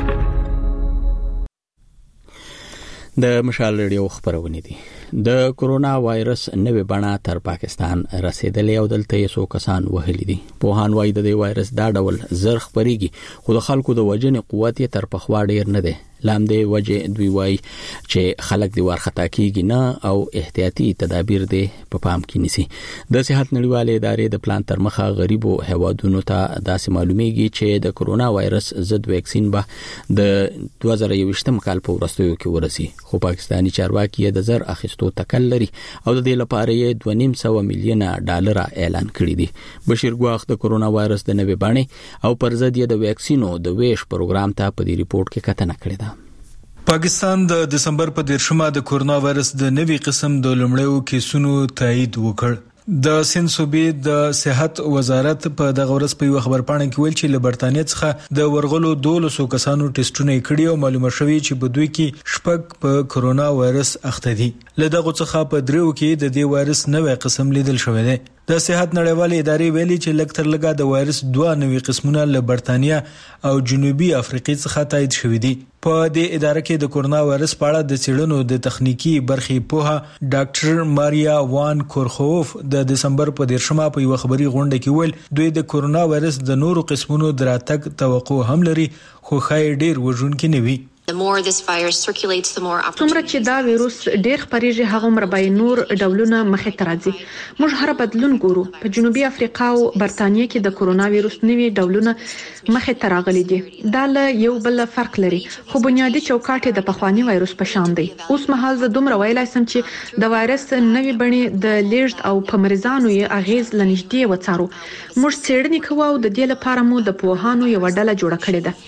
د مشال ریډیو خبرونه دي. د کورونا وایرس نوې بڼه تر پاکستان رسیدلې او دلته یې 100 کسان وهلي دي. پوهان وایي د دې وایرس دا ډول زر خبريږي، خو د خلکو د وجنې قوت یې تر پخوا ډیر نه دی. لامدې وجه دوی وایي چې خلک دی ورخطا کیږي نه او احتیاطي تدابیر دی په پام کې نیسي. د صحت نړیوالې ادارې د پلان تر مخه غریبو هوادونو ته داسې معلومیږي چې د کورونا وایرس ضد ویکسین به د 2021 کال په وروستیو کې ورسي، خو پاکستانی چارواکي د زر اخیستو تکل لري او د دې لپاره یې $2.5 میلیون اعلان کړی دي. بشیر ګواخ د کورونا وایرس د نوې بڼې او پر ضد یې د ویکسینو د ویش پروګرام ته په دې ریپورت کې کتنه کړې ده. پاکستان د دسمبر په 13 د کورونا وایرس د نوي قسم د لومړیو کیسونو تایید وکړ. د سند صوبې د صحت وزارت په دغه ورځ په یو خبرپاڼه کې ویل چې له برتانیې څخه د ورغلو 200 کسانو ټیسټونه کړي او معلومه شوې چې په دوی کې شپږ په کورونا وایرس اخته دي. له دغه څخه په دریو کې د دې وایرس نوې قسم لیدل شوې ده. د صحت نړیوالې ادارې ویلي چې لږ تر لږه د وایرس 2 نوي قسمونه له برتانیا او جنوبي افریقې څخه تایید شوې دي. په دې اداره کې د کورونا وایرس په اړه د څېړنو د تخنیکی برخې پوها ډاکټر ماریا وان کورخوف د دسمبر په 13 په یو خبري غونډه کې ویل دوی د کورونا وایرس د نورو قسمونو دراتګ توقع هم لري، خو خای ډیر وژونکي نه وي. څومره چې دا ویروس ډیر خپریږي هغه عمر به نور ډولونه مخې ته راځي. موږ هر بدلون ګورو. په جنوبي افریقا او برتانیې کې د کورونا ویروس نوي ډولونه مخې ته راغلي دي. دا له یو بل فرق لري، خو بنیادی چوکاټ د پخوانی ویروس په شان دی. اوس مهال زه دومره ویلای سم چې د وایرس نوي بڼې د لیږد او په مریضانو یې اغیز لنږدې وڅارو. موږ څېړنې کوو او د دې لپاره مو د پوهانو یو ډله جوړه کړې ده.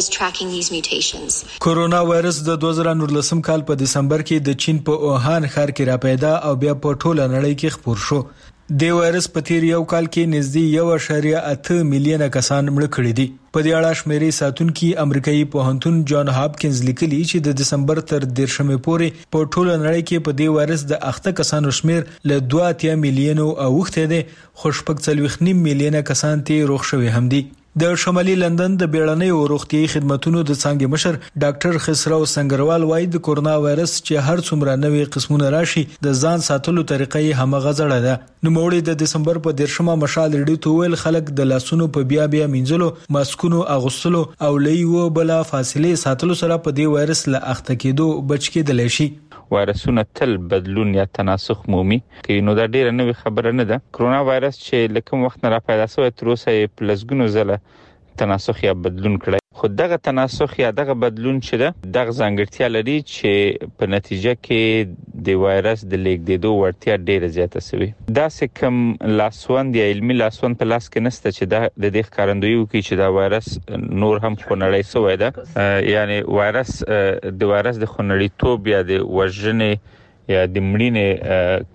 کورونا وایرس د 2019 کال په دسمبر کې د چین په اوهان ښار کې را پیدا او بیا په ټوله نړۍ کې خپور شو. د وایرس په تیر یو کال کې نږدې 1.8 میلیون کسان مړ کړي دي. په دې اړه شمیرې ساتونکي امریکایي پوهنتون جان هاپکینز لیکلي چې د دسمبر تر 13 پورې په ټوله نړۍ کې په دې وایرس د اخته کسانو شمیر له 2 میلیون او وخته دي، خو 4.9 میلیون کسان ته روغ شوي هم دي. د شمالي لندن د بیړنۍ او روغتيایي خدماتو د څنګه مشر ډاکټر خسرو سنگروال وایي د کورونا وایرس چې هر څومره نوې قسمونه راشي د ځان ساتلو طریقې همغه ځړه ده. نو موړي د دسمبر په 13 مشال ریډیو ته ویل خلک د لاسونو په بیا مینځلو، ماسکونو اغوستلو او لیو بلا فاصله ساتلو سره په دې وایرس له اخته کېدو بچ کېدل شي. وایرسونه تل بدلون یا تناسخ مومي کې نو دا ډیره نوې خبره نه ده. کورونا وایرس چې لکه وخت نه را پیدا شوی تر اوسه پلسګونو زله تناسخ یا بدلون کړی، خو دغه تناسخ یا دغه بدلون چې ده دغه ځانګړتیا لري چې په نتیجه کې د وایرس د لیږدېدو وړتیا ډیره زیاته شوی. دا کوم لاسوند یا علمي لاسوند په لاس کې نشته چې د دې ښکارندویي وکړي چې دا وایرس نور هم خونړی شوی ده. یعنی وایرس د وایرس د خونړیتوب یا د وژنې یا د مړینې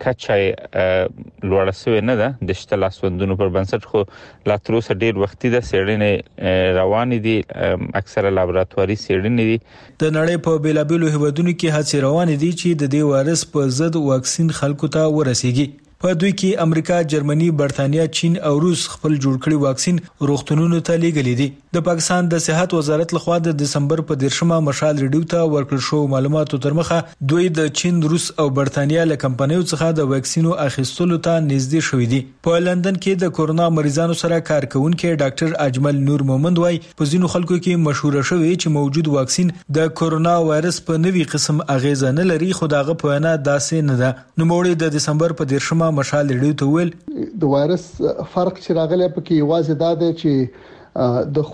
کچه لوړه شوې نه ده د شته لاسوندونو پر بنسټ، خو لا تر اوسه ډیر وختي د څېړنې روانې دي، اکثره لابراتواري څېړنې دي. د نړۍ په بیلابېلو هیوادونو کې هڅې روانې دي چې د دې وایرس په ضد واکسین خلکو ته ورسیږي. په دوی کې امریکا، جرمني، برتانیا، چین او روس خپل جوړ کړي واکسین روغتونونو ته لیږلي دي. د پاکستان د صحت وزارت لخوا د دسمبر په 13 مشال ریډیو ته ورکړل شو معلوماتو تر مخه دوی د چین، روس او برتانیا له کمپنیو څخه د واکسینو اخیستلو ته نږدې شوې دي. په لندن کې د کورونا مریضانو سره کار کوونکي ډاکټر اجمل نور مومند وایي په ځینو خلکو کې مشهور شوی چې موجود واکسین د کورونا وایرس په نوي قسم اغیز نه لري، خو دغه په وینا داسې نه ده. نو موړي د دسمبر په 13 مشال ریډیو ته ویل د وایرس فرق چې راغلی پکې یوازې دا دی چې د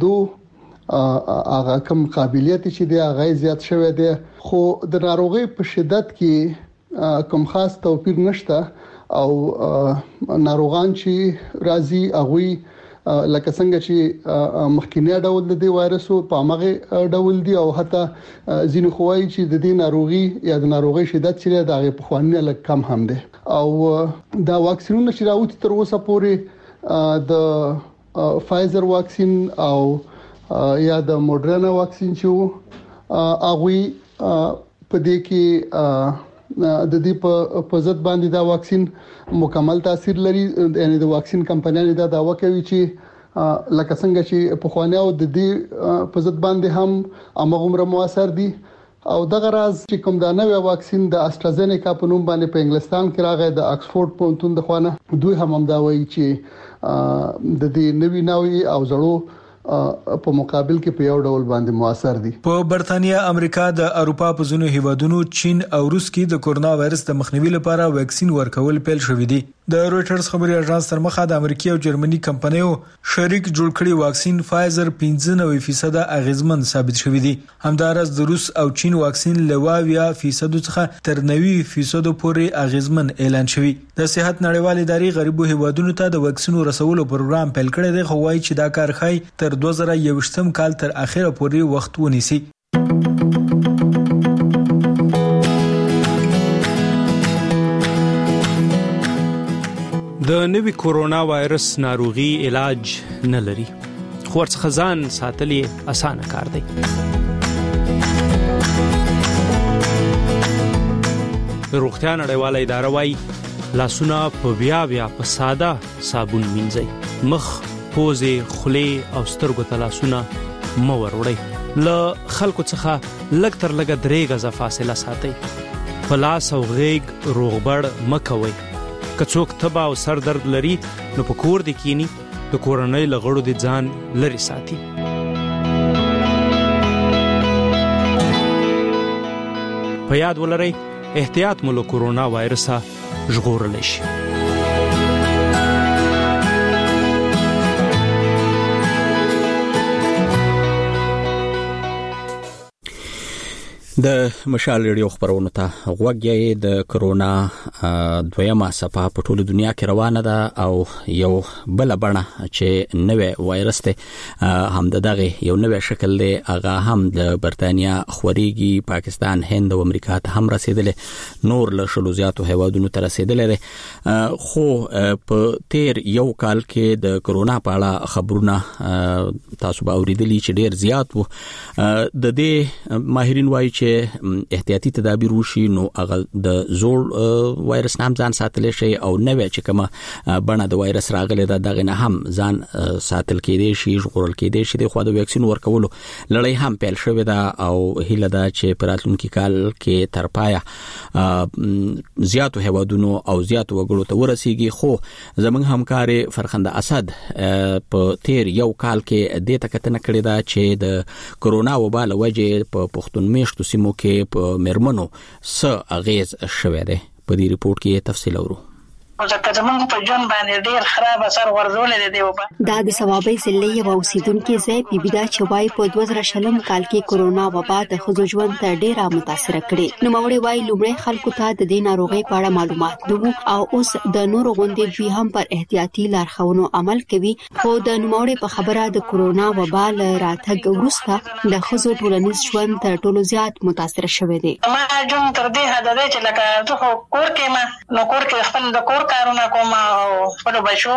خورېدو هغه کم قابلیت چې دی هغه زیات شوی دی، خو د ناروغي په شدت کې کوم خاص توپیر نشته او ناروغان چې راځي هغه لکه څنګه چې مخکینی ډول د دې وایرس په هغه ډول دی او حتی ځینې خوایي چې د دې ناروغي یا د ناروغي شدت چې د هغه په خوانه لږ کم هم دی او دا واکسینونه چې راوتی تر اوسه پورې د فایزر واکسین او یا د موډرنا واکسین چې هغه په دې کې د دې په ضد باندې دا واکسین مکمل تاثیر لري یعنی د واکسین کمپنیانو دا داوا کوي چې لکه څنګه چې په خوانه او د دې په ضد باندې هم امغمره موثر دي او دغه راز چې کوم دا نوې واکسین د استرازینیکا په نوم باندې په انګلستان کې راغی د اکسفورد پونتون د خوانه دوی هم دا وایي چې د دې نوې او زړو په مقابل کې په یو ډول باندې موثر دي. په برتانیا، امریکا، د اروپا په ځینو هیوادونو، چین او روس کې د کورونا وایرس د مخنیوي لپاره واکسین ورکول پیل شوې دي. د رويټرز خبري اژانس تر مخه د امریکا او جرمني کمپنیو شریک جوړ کړي واکسین فایزر 95% اغیزمن ثابت شوی دی. همدارس د روس او چین واکسین لواویا فیصد څخه تر 90% پورې اغیزمن اعلان شوی. د صحت نړیوال ادارې غریبو هیوادونو ته د واکسین رسولو پروګرام پیل کړی دی، خو وايي چې دا کار خای تر 2021 کال تر اخره پورې وخت ونیسي. د نوي کورونا وایرس ناروغي علاج نه لري، خو ورڅخه ځان ساتل اسانه کار دی. روغتیا نړیواله اداره وايي لاسونه په بیا په ساده صابون مینځئ، مخ، پوزې، خولې او سترګو ته لاسونه مه وروړئ. له خلکو څخه لږ تر لږه 3 غزه فاصله ساتئ. په لاس او غېږ روغبړ مه کوئ. که څوک تبه او سر درد لري نو په کور دې کینی، د کورنۍ له غړو دې ځان لري ساتي. په یاد ولرئ احتیاط مو له کورونا وایرسه ژغورلی شي. د مشال ریډیو خبرونه ته غوږی د کرونا دویمه څپه په ټوله دنیا کې روانه ده او یو بل بڼه چې نوې وایرس ته هم دغه یو نوې شکل دی، هغه هم د برتانیا خوريږي، پاکستان، هند او امریکا ته هم رسیدلې، نور له شلو زیاتو هیوادونو ته رسیدلې ده. خو په تیر یو کال کې د کرونا په اړه خبرونه تاسو به اوریدلی چې ډیر زیات وو. د دې ماهرین وایي احتیاطي تدابیر وشي نو هغه د زوړ وایرس نام ځان ساتل شي او نوې چې کومه بڼه د وایرس راغله دغه نه هم ځان ساتل کېدی شي، ژغورل کېدی شي. خو د واکسین ورکولو لړۍ هم پیل شوې ده او هیله ده چې په راتلونکي کال کې تر پایه زیاتو هیوادونو او زیاتو وګړو ته ورسیږي. خو زموږ همکار فرخنده اسد په تیر یو کال کې د تکتنه کړې ده چې د کرونا وبا له وجې په پښتون میشتو سیمو کې په مرمنو څه اغیز شوه ده. په دې ریپورت کې تفصیل اورو. ځکه زمونږ په جون باندې ډیر خراب اثر ورزولې دی وبا. دا د ثوابي ضلع یو اوسیدونکو ځای په بيدا چوبای په 2000 کال کې کورونا وبا د خزو ژوند ته ډیره متاثر کړي. نو موري وای لومړی خلکو ته د دې ناروغي په اړه معلومات نه او اوس د نورو غونډې دوی هم پر احتیاطي لارښوونو عمل کوي. خو د نوموړي په خبره د کورونا وبا له راتګ وروسته د خزو ټولنیز ژوند تر ټولو زیات متاثر شوی دی. ما جون تر دې حد دی چې لکه زه کور کې ما نو کور کې خپل د کور کارونه کوم او خپل بچو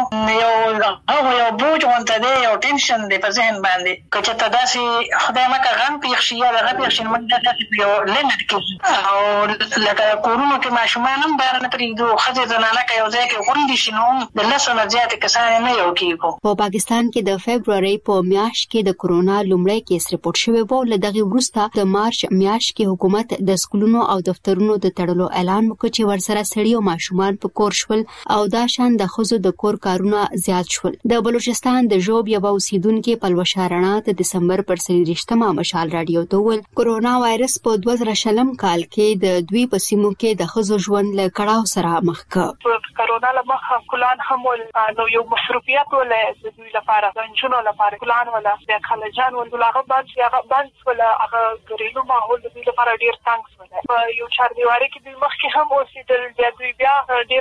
یو بوج وانته دی، یو ټینشن دی په ذهن باندې. کچه تداسي خدای مکه غم پیښ شي یا غم پیښ شي موږ داسې یو لیمټ کې او لکه کورونو کې ماشومان هم بار نه پریږدو، خځې زنانه کې یو ځای کې غونډې شي نو د لسو زیات کسان نه یو کېږو. په پاکستان کې د فبرवरी په میاشت کې د کورونا لومړی کیس رپورټ شوی و. لدغه وروسته د مارچ میاشت کې حکومت د سکولونو او دفترونو د تړلو اعلان وکړ چې ورسره سړي او ماشومان په کور شول او دا شان د خزو د کور کارونه زیات شول. د بلوچستان د جوب یو اوسیدونکو پلوشه رڼا د دسمبر پر 23مه مشال رادیو ته ول کورونا وایرس په 2000 کال کې د دوی په سیمو کې د خزو ژوند له کړهو سره مخ کړ. کورونا له مخه کلان هم نو یو مصروفیت ول د دوی لپاره ځنجونو لپاره کلان ولا د خلجان ول هغه باندې ولا هغه غریلو ماحول د دوی لپاره ډیر تنګ شول. په یو چار دیواري کې دوی مخکې هم اوسېدل، دوی بیا ډیر زیاته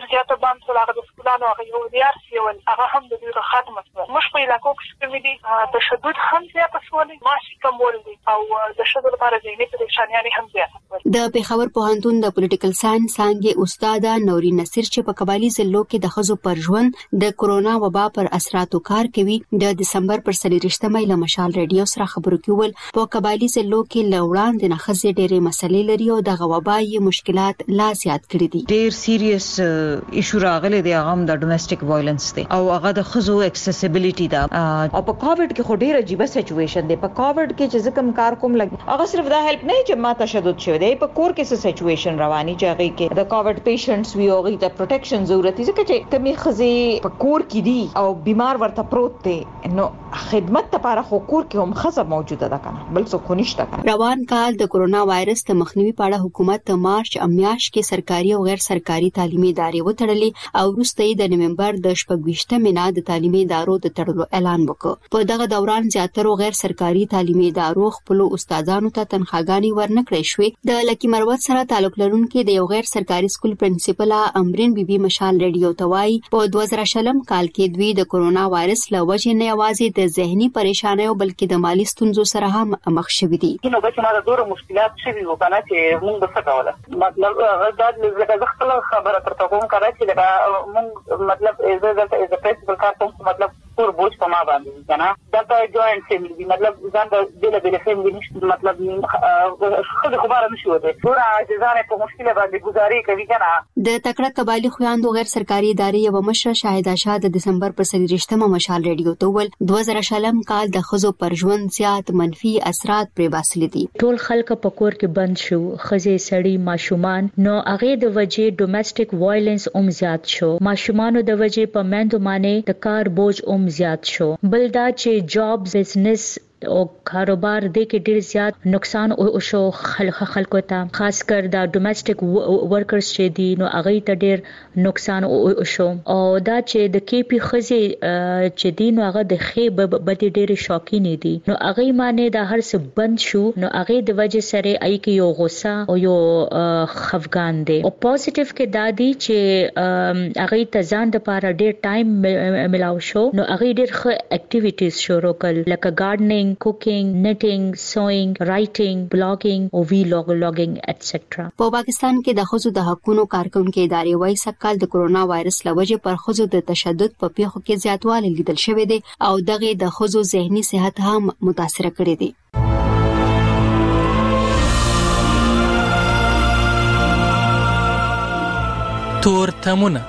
طالبان ټول هغه د سکولانو هغه یو دیار سیول هغه هم د دوی ختم شو. موږ په علاقو کې کوم دي تشدد هم زیات شول، ماشي کمول دي او د شذ لپاره ذهني پریشانیاں هم زیات شول. د پیښور پوهنتون د پولیټیکل ساينس څانګې استاد نوري نصیر چې په قبایلی ضلعو کې د خزو پر ژوند د کورونا وبا پر اثراتو کار کوي د دسمبر پر 23 له مشال ریډیو سره خبرو کول په قبایلی ضلعو کې لوړان د نخزه ډېرې مسلې لري او د غوبای مشکلات لا زیات کړي دي. ډېر سیریس ایشو راغلي دی هغه د ډومېسټک وایلنس دی او هغه د خزو اکسسیبিলিټي دا او په کووډ کې خو ډېر عجیب سچويشن دی. په کووډ کې چې ځکه کار کوم لګ هغه صرف دا هیلپ نه چې ما تشدد شوی دی، په کور کې څه سچويشن رواني چې هغه کې د کووډ پیشنټس وی اوغه د پروټیکشن ضرورت دي ځکه چې کمی خزي په کور کې دي او بیمار ورته پروت دی نو خدمت لپاره خو کور کې هم خزه موجوده ده کنه بل څه خو نشته کنه. روان کال د کورونا وایرس د مخنیوي په اړه حکومت د مارچ میاشت کې سرکاري او غیر سرکاري تعلیمي ادارې وتړلې او وروسته د نومبر د 28 مینا د تعلیمي ادارو د تړلو اعلان وکړ. په دغه دوران زیاتره غیر سرکاري تعلیمي ادارو خپل استادانو ته تنخواګانې ورنکړې شوې. د لکی مروت سره تعلق لرونکي د یو غیر سرکاري سکول پرنسپل امرین بیبي مشال ریډیو توای په 2000 کال کې دوی د کورونا وایرس له وجې نه یوازې د ذهني پریشانیو بلکې د مالی ستونزو سره هم مخ شوي دي. نو به ما د ډېرو مشکلات شوي وو کنه چې موږ څه کوله مطلب دا د خپل خبره ترته کوم کړه چې موږ مطلب از ا پرنسپل کار کوم مطلب پور بوج په ما باندې کنه دا ته جوائنټ فیملی مطلب ځان د دله فیملی نشته مطلب خو خبره نشي وته ټول عاجزانه په مشکله باندې گزاري کوي کنه. د تکړه قبایلی خویندو غیر سرکاري ادارې یو مشره شاهده شاه د دسمبر پر 23 مشال ریډیو ته ول 2000 کال د خزو پر ژوند زیات منفي اثرات پرې باسل دي. ټول خلک په کور کې بند شو، خزه سړی ماشومان نو هغه د وجې ډومېسټک وایلنس زیات شو، ماشومان د وجې په مندو باندې د کار بوج زیات شو. بل دا چې جاب بزنس او کاروبار د کې ډیر زیات نقصان او شو خلکو ته خاص کر دا ډومېسټک ورکرز چې دي نو هغه ته ډیر نقصان او شو او دا چې د کې پی خزي چې دي نو هغه د خې بد ډیر شوقین دي نو هغه معنی دا هر څه بند شو نو هغه د وجه سره ای کې یو غوسه او یو خفقان دي او پوزټیو کې دا دي چې هغه ته ځان د لپاره ډیر ټایم ملاو شو نو هغه ډیر ښه اکټیویټیز شروع کړل لکه ګارډنینګ cooking, knitting, sewing, writing, blogging او vlogging etc. په پاکستان کې د خزو د حقوقو کارکونکو ادارې وايي سکهال د کورونا وایرس لوجه پر خزو د تشدد په پیښو کې زیاتوالی لیدل شوی دی او دغه د خزو ذهني صحت هم متاثر کړی دی. تورتمونه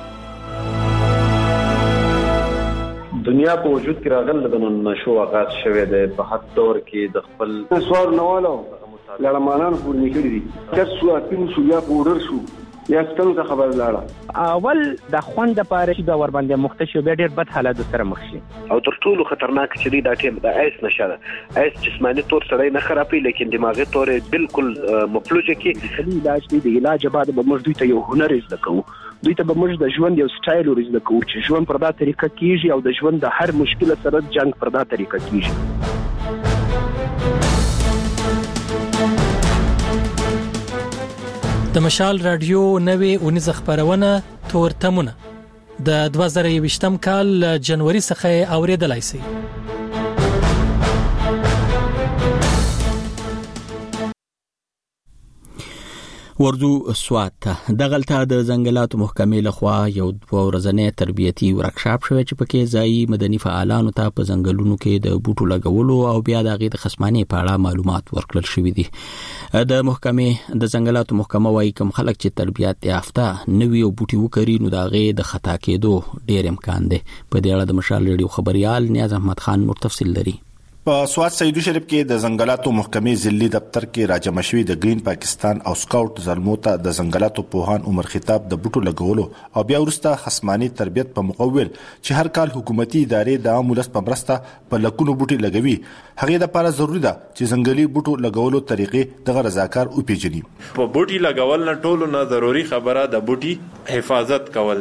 دنیا په وجود کې راغله د نشو آغاز شوه د په حد دور کې د خپل سوار نوالو لړمانان پور نکړي دي چې سو اپین سو یا پورر شو یا ستنه خبر لاړه اول د خوند لپاره چې دا ور باندې مختشو به ډیر بد حالات سره مخ شي او تر ټولو خطرناک چې دا ټیم د ایس نشه ایس جسمانی تور سره نه خرابې لیکن دماغي تور بالکل مفلوجه کې علاج دی د علاج بعد به موږ دوی ته یو هنر زده کوو دوی ته به موږ د ژوند یو سټایل ورزده کوو چې ژوند پر دا طریقه کیږي او د ژوند د هر مشکل سره جنگ پر دا طریقه کیږي. د مشال رادیو نوې 19 خبرونه تورتمونه د 2020 کال جنوري څخه اوریدلای شي. ورځو سوات د غلطه د ځنګلاتو محکمې لخوا یو ورځنی تربیتی ورکشاپ شوی چې پکې ځای مدني فعالانو ته په ځنګلونو کې د بوټو لګولو او بیا د غیر خصمانه په اړه معلومات ورکړل شوی دي. د محکمې د ځنګلاتو محکمه وايي کوم خلک چې تربیت یافته نوی او بوټي وکړي نو دا غي د خطا کېدو ډیر امکان دی. په دې اړه د مشال ریډیو خبريال نیاز احمد خان نور تفصیل لري. په سوات سیدو شریف کې د ځنګلاتو محکمې ضلعي دفتر کې راجم شوی د گرین پاکستان او سکاوټ زلموته د ځنګلاتو پوهان عمر خطاب د بوټو لګولو او بیا ورسته خصماني تربیت په مقابل چې هر کال حکومتي ادارې د عام ولس په مرسته په لکونو بوټي لګوي هغه د لپاره ضروری ده چې ځنګلي بوټو لګولو طریقې د رضاکار او پیژني. په بوټي لګول نه ټولو نه ضروری خبره د بوټي حفاظت کول دي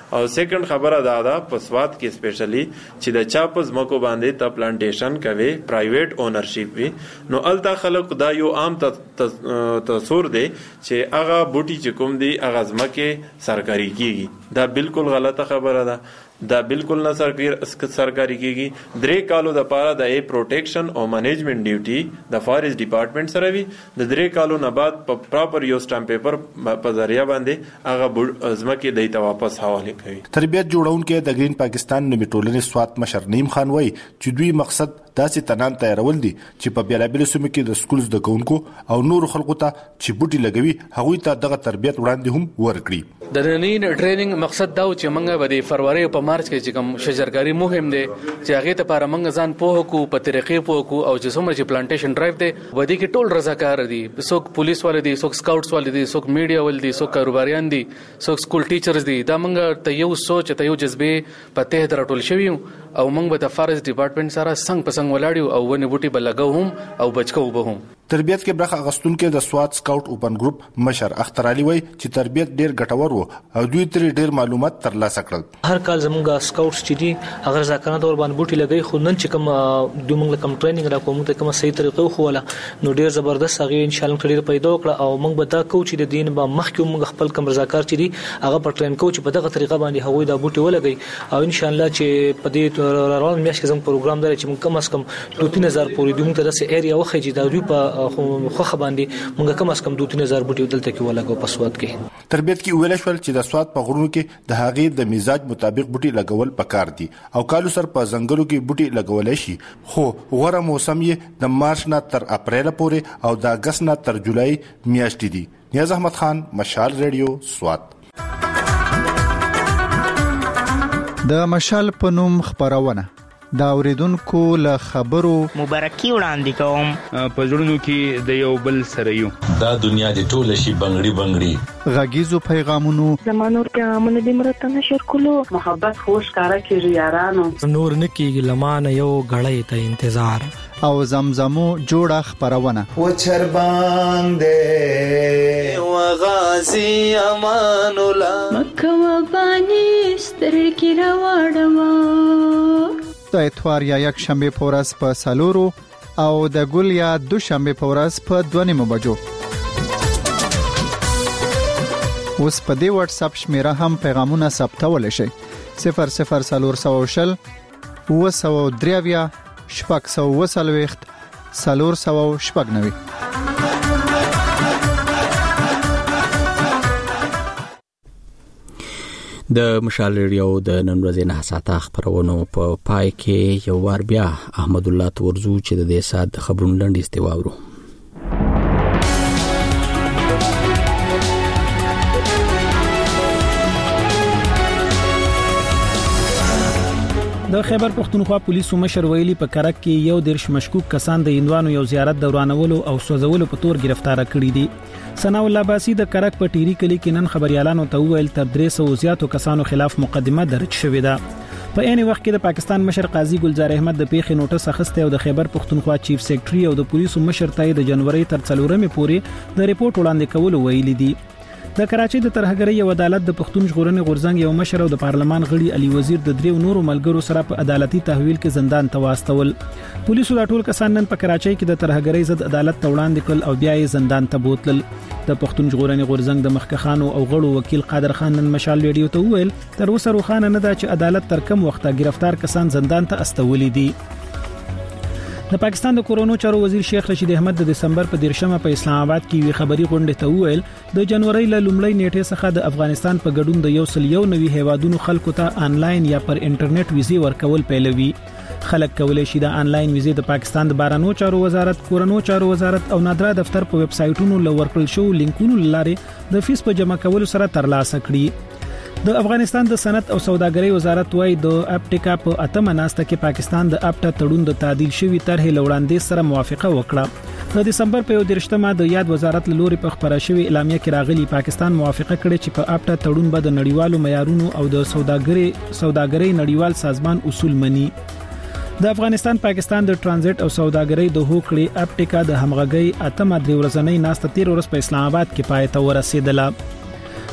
او سیکنډ خبره دا ده په سواد کې سپیشلی چې د چا په ځمکو باندې ته پلانټیشن کوي پرایویټ اونرشپ وي نو الته خلک دا یو عام تصور دی چې هغه بوټي چې کوم دی هغه ځمکه سرکاري کیږي دا بالکل غلطه خبره ده دا بالکل نه سرکاري کیږي 3 کالو د پاره د پروټیکشن او منیجمنت ډیوټي د فارست ډپارټمنټ سره وي د 3 کالو نه بعد په پراپر یو سټامپ پیپر په ذریعہ باندې هغه ځمکه د واپس حواله کوي. تربیت جوړونکو د گرین پاکستان نومي ټولنې سوات مشر نیم خان وایي چې دوی مقصد داسې تنان تیارول دي چې په بیلابیلو سیمو کې د سکولز د کوونکو او نور خلکو ته چې بوټي لګوي هغوی ته دغه تربیت وړاندې هم ورکړي. د نننی ټریننګ مقصد دا و چې موږ به د فروری په مارچ کې چې کوم شجرکاری مهم دی چې هغه ته لپاره موږ ځان پوه کو په طریقې پوه کو او چې څومره چې پلانټیشن ډرایو دی ودی کې ټول رضاکار دي څوک پولیس والے دي څوک سکاوټس والے دي څوک میډیا والے دي څوک کاروباریان دي څوک سکول ټیچرز دي دا موږ ته یو سوچ ته یو جذبه پته درټول شوی او موږ به د فارست ډپارټمنټ سره څنګه پسنګ ولاړیو او ونه بوټي بلګو هم او بچکو به هم. تربیت کې برخه اغستونکو د سوات سکاوټ اوپن ګروپ مشر اختر علي وای چې تربیت ډیر ګټور وو او دوی تر ډیر معلومات ترلاسه کړل. هر کال زموږ سکاوټس چې دي هغه ځکه تور باندې بوټي لګي خو نن چې کوم دوی موږ کم ټریننګ را کوم ته کوم صحیح طریقې خو ولا نو ډیر زبردست هغه ان شاء الله کړي پیدا کړ او موږ به دا کو چې د دین به مخکې موږ خپل کم رضاکار چې دي هغه په ټرین کو چې په دغه طریقه باندې هغوی دا بوټي ولګي او ان شاء الله چې په دې روان میاشت کې زموږ پروګرام دی چې موږ کم از کم 2000 پورې دوی ته د ایریا وخی چې دا دوی په خو باندې موږ کم از کم 2000 بوټي دلته کې ولګو په سواد کې. تربیت کې ویل شول چې د سواد په غرونو کې د هغې د مزاج مطابق بوټي لګول پکار دي او کالو سر په ځنګلو کې بوټي لګولای شي خو غوړه موسم یې د مارچ نه تر اپریل پورې او د اگست نه تر جولای میاشتې دي. نیاز احمد خان مشال ریډیو سواد. د مشال په نوم خبرونه دا اوریدونکو له خبرو مبارکي وړاندې کوم په ژوندونو کې د یو بل سره یو دا دنیا د ټول شي بنگړي غږیزو پیغامونو زمانور پیغامونه د مرته نشر کولو محبت خوش کارا کیږي یارانو نور نکیږي لمانه یو غړې ته انتظار او زمزمو جوړه خبرونه و چر باندې و غازی امان الله مکه و بانی سترګې راوړم د اتوار یا یک شنبه پورس په سالورو او د ګل یا دو شنبه پورس په 2:30 بجو. اوس په دې واتس اپ شمیره هم پیغامونه ثبتول شي 0040 وسو3 شپږ سو وسلويخت سالور سو شپږ نوي. د مشال ریډیو د نن ورځې نه ساته خبرونو په پای کې یو وار بیا احمد الله تورزو چې د دې سات خبرونو لاندې استواورو. د خیبر پختونخوا پولیسو مشر ویلي په کرک کې یو دیرش مشکوک کسان د هندوانو یو زیارت دورانولو او سوځولو په تور گرفتار کړي دي. ثنا الله باسی د کرک په ټيري کلی کې نن خبريالانو ته ویل تر 300 زیاتو کسانو خلاف مقدمه درج شوې ده. په عین وخت کې د پاکستان مشر قاضي ګلزار احمد د پیښې نوټس اخیسته او د خیبر پختونخوا چیف سیکریټري او د پولیسو مشر ته د جنوري تر 4 پورې د ریپورت وړاندې کول ویلي دي. د کراچۍ د ترهګرۍ او عدالت د پښتون ژغورنې غورځنګ یو مشر او د پارلمان غړي علي وزیر د دریو نورو ملګرو سره په عدالتي تحویل کې زندان ته واستول. پولیسو د ټول کسان نن په کراچۍ کې د ترهګرۍ ضد عدالت ته وړاندې کړل او بیا یې زندان ته بوتلل. د پښتون ژغورنې غورځنګ د مخکخانو او غړو وکیل قادر خان نن مشال ریډیو ته وویل تر اوسه روښانه نه ده چې عدالت تر کوم وخته گرفتار کسان زندان ته استولي دي. د پاکستان د کورونو چارو وزیر شیخ رشید احمد د دسمبر په 13 په اسلام آباد کې وی خبري غونډه ته وویل د جنوري ل لومړۍ نیټه څخه د افغانستان په ګډون د 101 هیوادونو خلکو ته آنلاین یا پر انټرنیټ ویزې ورکول پیلوي. خلک کولای شي د آنلاین ویزې د پاکستان د بهرنیو چارو وزارت، کورونو چارو وزارت او نادرا دفتر په ویب سایټونو لورکل شو لینکونو لاره د فیس په جمع کولو سره ترلاسه کړي. د افغانستان د صنعت او سوداګرۍ وزارت وايي د اپټیکا په اتمه ناسته کې پاکستان د اپټا تړون د تعدیل شوی طرح لوړاندې سره موافقه وکړه. د دسمبر په 13 د یاد وزارت لوري په خبره شوی اعلامیه کې راغلي پاکستان موافقه کړې چې په اپټا تړون به د نړیوالو معیارونو او د سوداګرۍ نړیوال سازمان اصول مني. د افغانستان پاکستان د ترانزیت او سوداګرۍ د هوکړې اپټیکا د همغږۍ اتمه درې ورځنۍ ناسته 13 ورځې په اسلام آباد کې پای ته ورسېدله.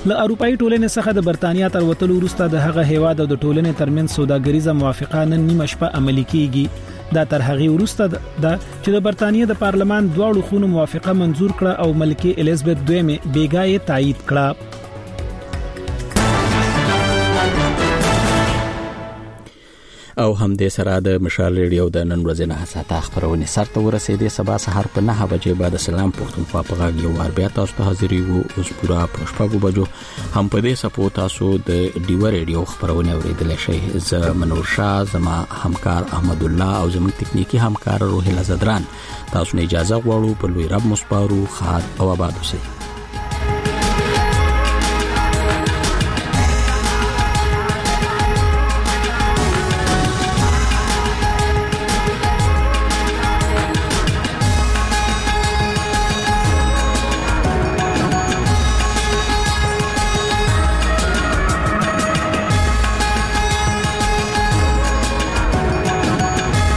له اروپאי ټولنې څخه د برتانیا تر وتلو وروسته د هغه هیواد او د ټولنې ترمنځ سوداګریزه موافقه نن نیمه شپه عملي کیږي دا تر هغه وروسته د چې د برتانیا د پارلمان دواړو خونو موافقه منزور کړه او ملکه الیزابت دویمه بیګای تایید کړه. او هم د سره د مشال ریډیو د نن ورځې نه ساته خبرونه سرته ورسېدې سبا سحر په 9 بجې بعد سلام پښتونخوا په غاړه یو وار بیا تاسو ته حاضرې وو اوس پورا پښپاګو بجو هم په دې سپو تاسو د ډیو ریډیو خبرونه اوریدل شئ. ز منور شاه زما همکار احمد الله او زموږ تکنیکی همکار روحي لزدران تاسو نه اجازه غواړو په لوی رب مصبارو خاد او آباد اوسئ.